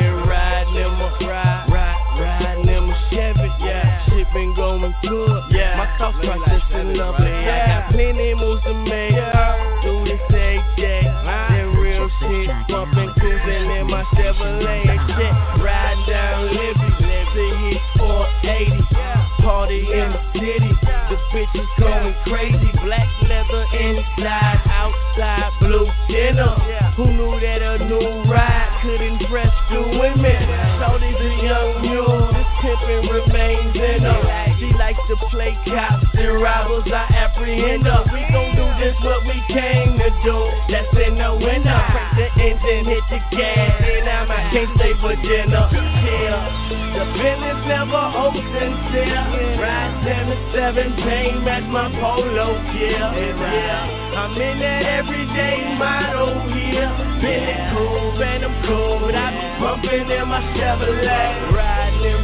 Speaker 4: Riding in my Chevy. Yeah. Shit been going good. Yeah. My thoughts processing lovely. I got plenty moves to make. Do the same day. That real shit bumping, cruising in my Chevrolet. Riding down Libby. To hit 480. Party in the city. The bitch is going crazy. Black leather inside, outside, blue dinner. Who knew that a new ride could impress the women? Shorty's a young mule. This pimpin' remains in her. She likes to play cops and robbers. I apprehend her. We gon' do this what we came to do. That's in the winter. Crank the engine, hit the gas, and I can't stay for dinner. Yeah, the business never open till. Ride 7-7, match my polo gear. Yeah, I'm in that everyday model here. Feeling cool, and I'm cool. I be bumping in my Chevrolet. Riding in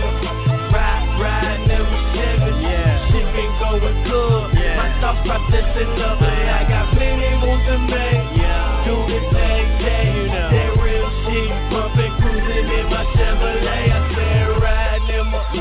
Speaker 4: my Chevy. Yeah, shit been going good. Yeah. My thoughts processing lovely. I got plenty moves to make. Yeah, do the same day. That real shit bumping, cruising in my Chevrolet. I said riding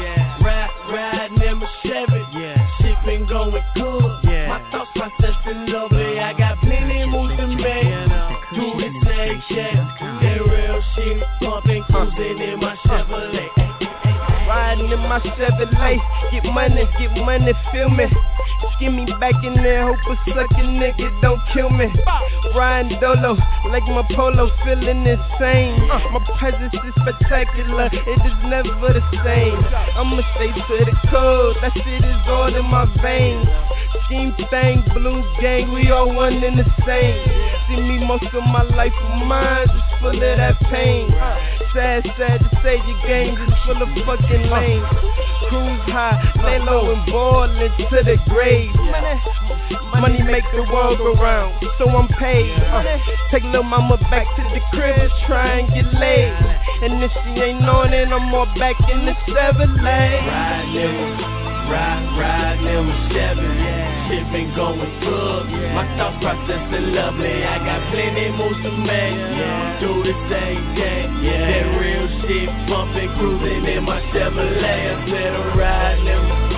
Speaker 4: in my Chevy. Yeah, shit been going good. Yeah, my thoughts processing lovely. I got plenty moves to make. Do the same day. That real shit bumping, cruising in my Chevrolet. Riding in my Chevrolet, get money, feel me. Skin me back in there, hope a suckin' nigga don't kill me. Riding dolo, like my polo, feeling insane. My presence is spectacular, it is never the same. I'ma stay to the code, that shit is all in my veins. Scheme thing, blue gang, we all one and the same. See me most of my life of mine, just full of that pain. Sad to say your game just full of fucking lanes. Cruise high, lay low and ball into the grave. Money make the world go round, so I'm paid. Take little mama back to the crib, try and get laid. And if she ain't on it, I'm more back in the Chevrolet. Riding in my Chevy, shit been going good. My thoughts processing lovely. I got plenty moves to make. Do the same thing. That real shit bumping, cruising in my Chevrolet. Instead of riding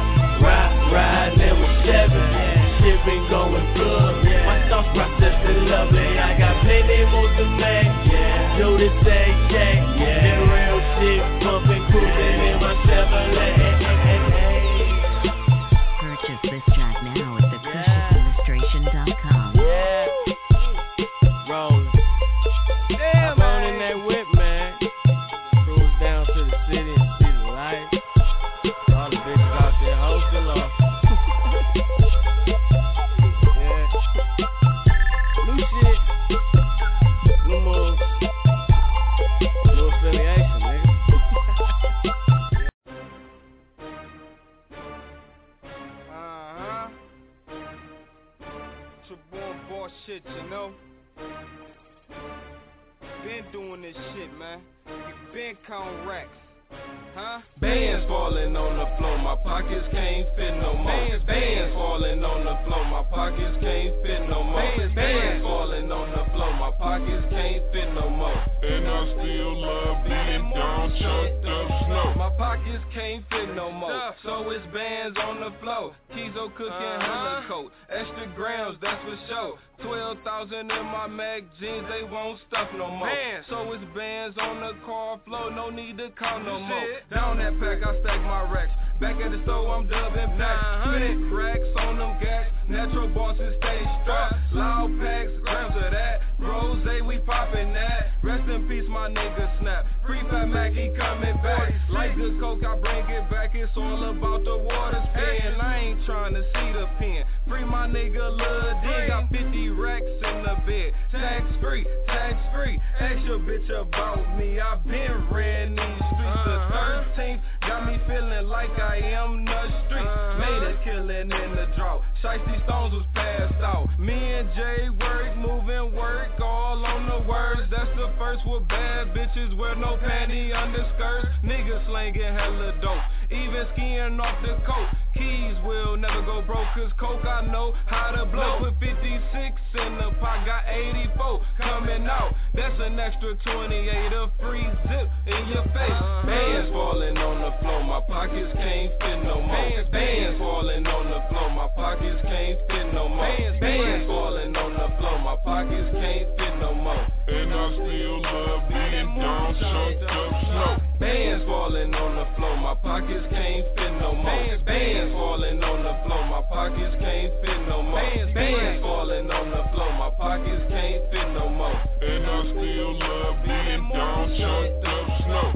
Speaker 4: in my Chevy, shit been going good. My thoughts processing lovely. I got plenty moves to make. Do the same thing. That real shit bumping, cruising in my Chevrolet.
Speaker 6: Purchase this track now at thekushadministration.com.
Speaker 4: Yeah. Rolling. Damn, I'm in that whip, man. Cruise down to the city and see the light. All the bitches out there hosting off. Yeah. New shit. New moves. New affiliation, nigga.
Speaker 18: Shit, you know. Been doing this shit, man. You been counting racks, huh?
Speaker 14: Bands falling on the floor, my pockets can't fit no more. Bands falling on the floor, my pockets can't fit no more. Bands falling pockets can't fit no more.
Speaker 8: And I still love being down, chunked up snow.
Speaker 14: My pockets can't fit no more, so it's bands on the floor. Kizo cooking hella coat, extra grams, that's for sure. 12,000 in my mag jeans, they won't stuff no more. So it's bands on the car floor, no need to call no more. Down that pack, I stack my racks. Back at the store, I'm dubbing packs. Spinning racks on them gas. Natural bosses stay strapped. Loud packs, grams of that. Rose, we poppin' that. Rest in peace, my nigga Snap. Free Fat Mackie coming back. Like good coke, I bring it back. It's all about the water spin. I ain't trying to see the pen. Free my nigga Lil D. Got 50 racks in the bed. Tax free, tax free. Ask your bitch about me. I been ran these streets. The 13th got me feeling like I am the street. Made a killing in the drought. Shiesty Stones was passed out. Me and Jay work, moving work, all on the words. That's the first with bad bitches wear no panty underskirts. Niggas slanging hella dope, even skiing off the coat. Keys will never go broke, cause coke I know how to blow. Put 56 in the pot, got 84 coming out. That's an extra 28, a free zip in your face. Bands falling on the floor, my pockets can't fit no more. Bands falling on the floor, my pockets can't fit no more. Bands falling on the floor, my pockets can't fit no more.
Speaker 8: And I still love being down, chunked up snow.
Speaker 14: Bands falling on the floor, my pockets can't fit no more. Bands falling on the floor, my pockets can't fit no more. Bands falling on the floor, my pockets can't fit no more.
Speaker 8: And I still love being down, chunked up snow.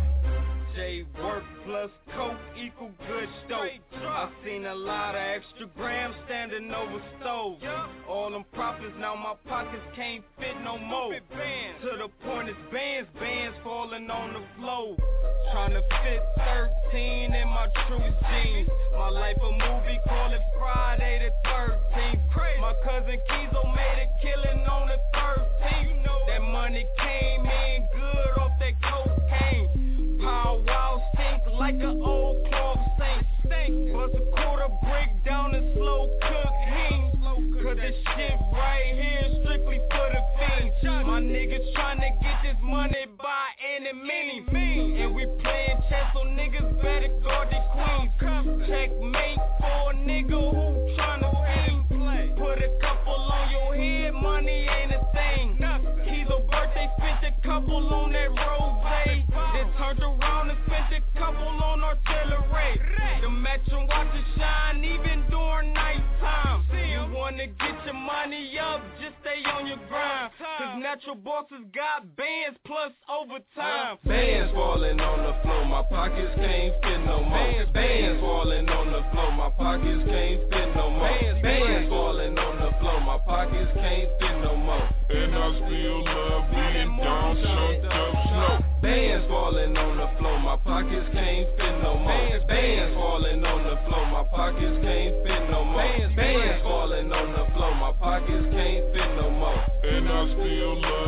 Speaker 15: J work plus coke equal good dope. I seen a lot of extra grams standing over stoves. All them profits, now my pockets can't fit no more. To the point it's bands falling on the floor. Tryna fit 13 in my true jeans. My life a movie, call it Friday the 13th. My cousin Kizo made a killing on the 13th. That money came in good off that cocaine. Pow wow stink like an old clog sink. Bust a quarter brick down and slow cook hing. Cause this shit right here is strictly for the fiends. My niggas tryna get this money by any means. And we playing chess, so niggas better guard their queens. Checkmate for a nigga who tryna fiend. Put a couple on your head, money ain't a thing. Kizo birthday, spent a couple on that rose. Then turned around and spent a couple on artillery. The matching watches shine even during nighttime. You wanna get your money up, just stay on your grind. Cause natural bosses got bands plus overtime.
Speaker 14: Bands falling on the floor, my pockets can't fit no more. Bands falling on the floor, my pockets can't fit no more. Bands falling on the floor, my pockets can't fit no more.
Speaker 8: And I still love being down, chunked up snow.
Speaker 14: Bands falling on the floor, my pockets can't fit no more. Bands falling on the floor, my pockets can't fit no more. Bands falling on the floor, my pockets can't fit no more.
Speaker 8: And I still love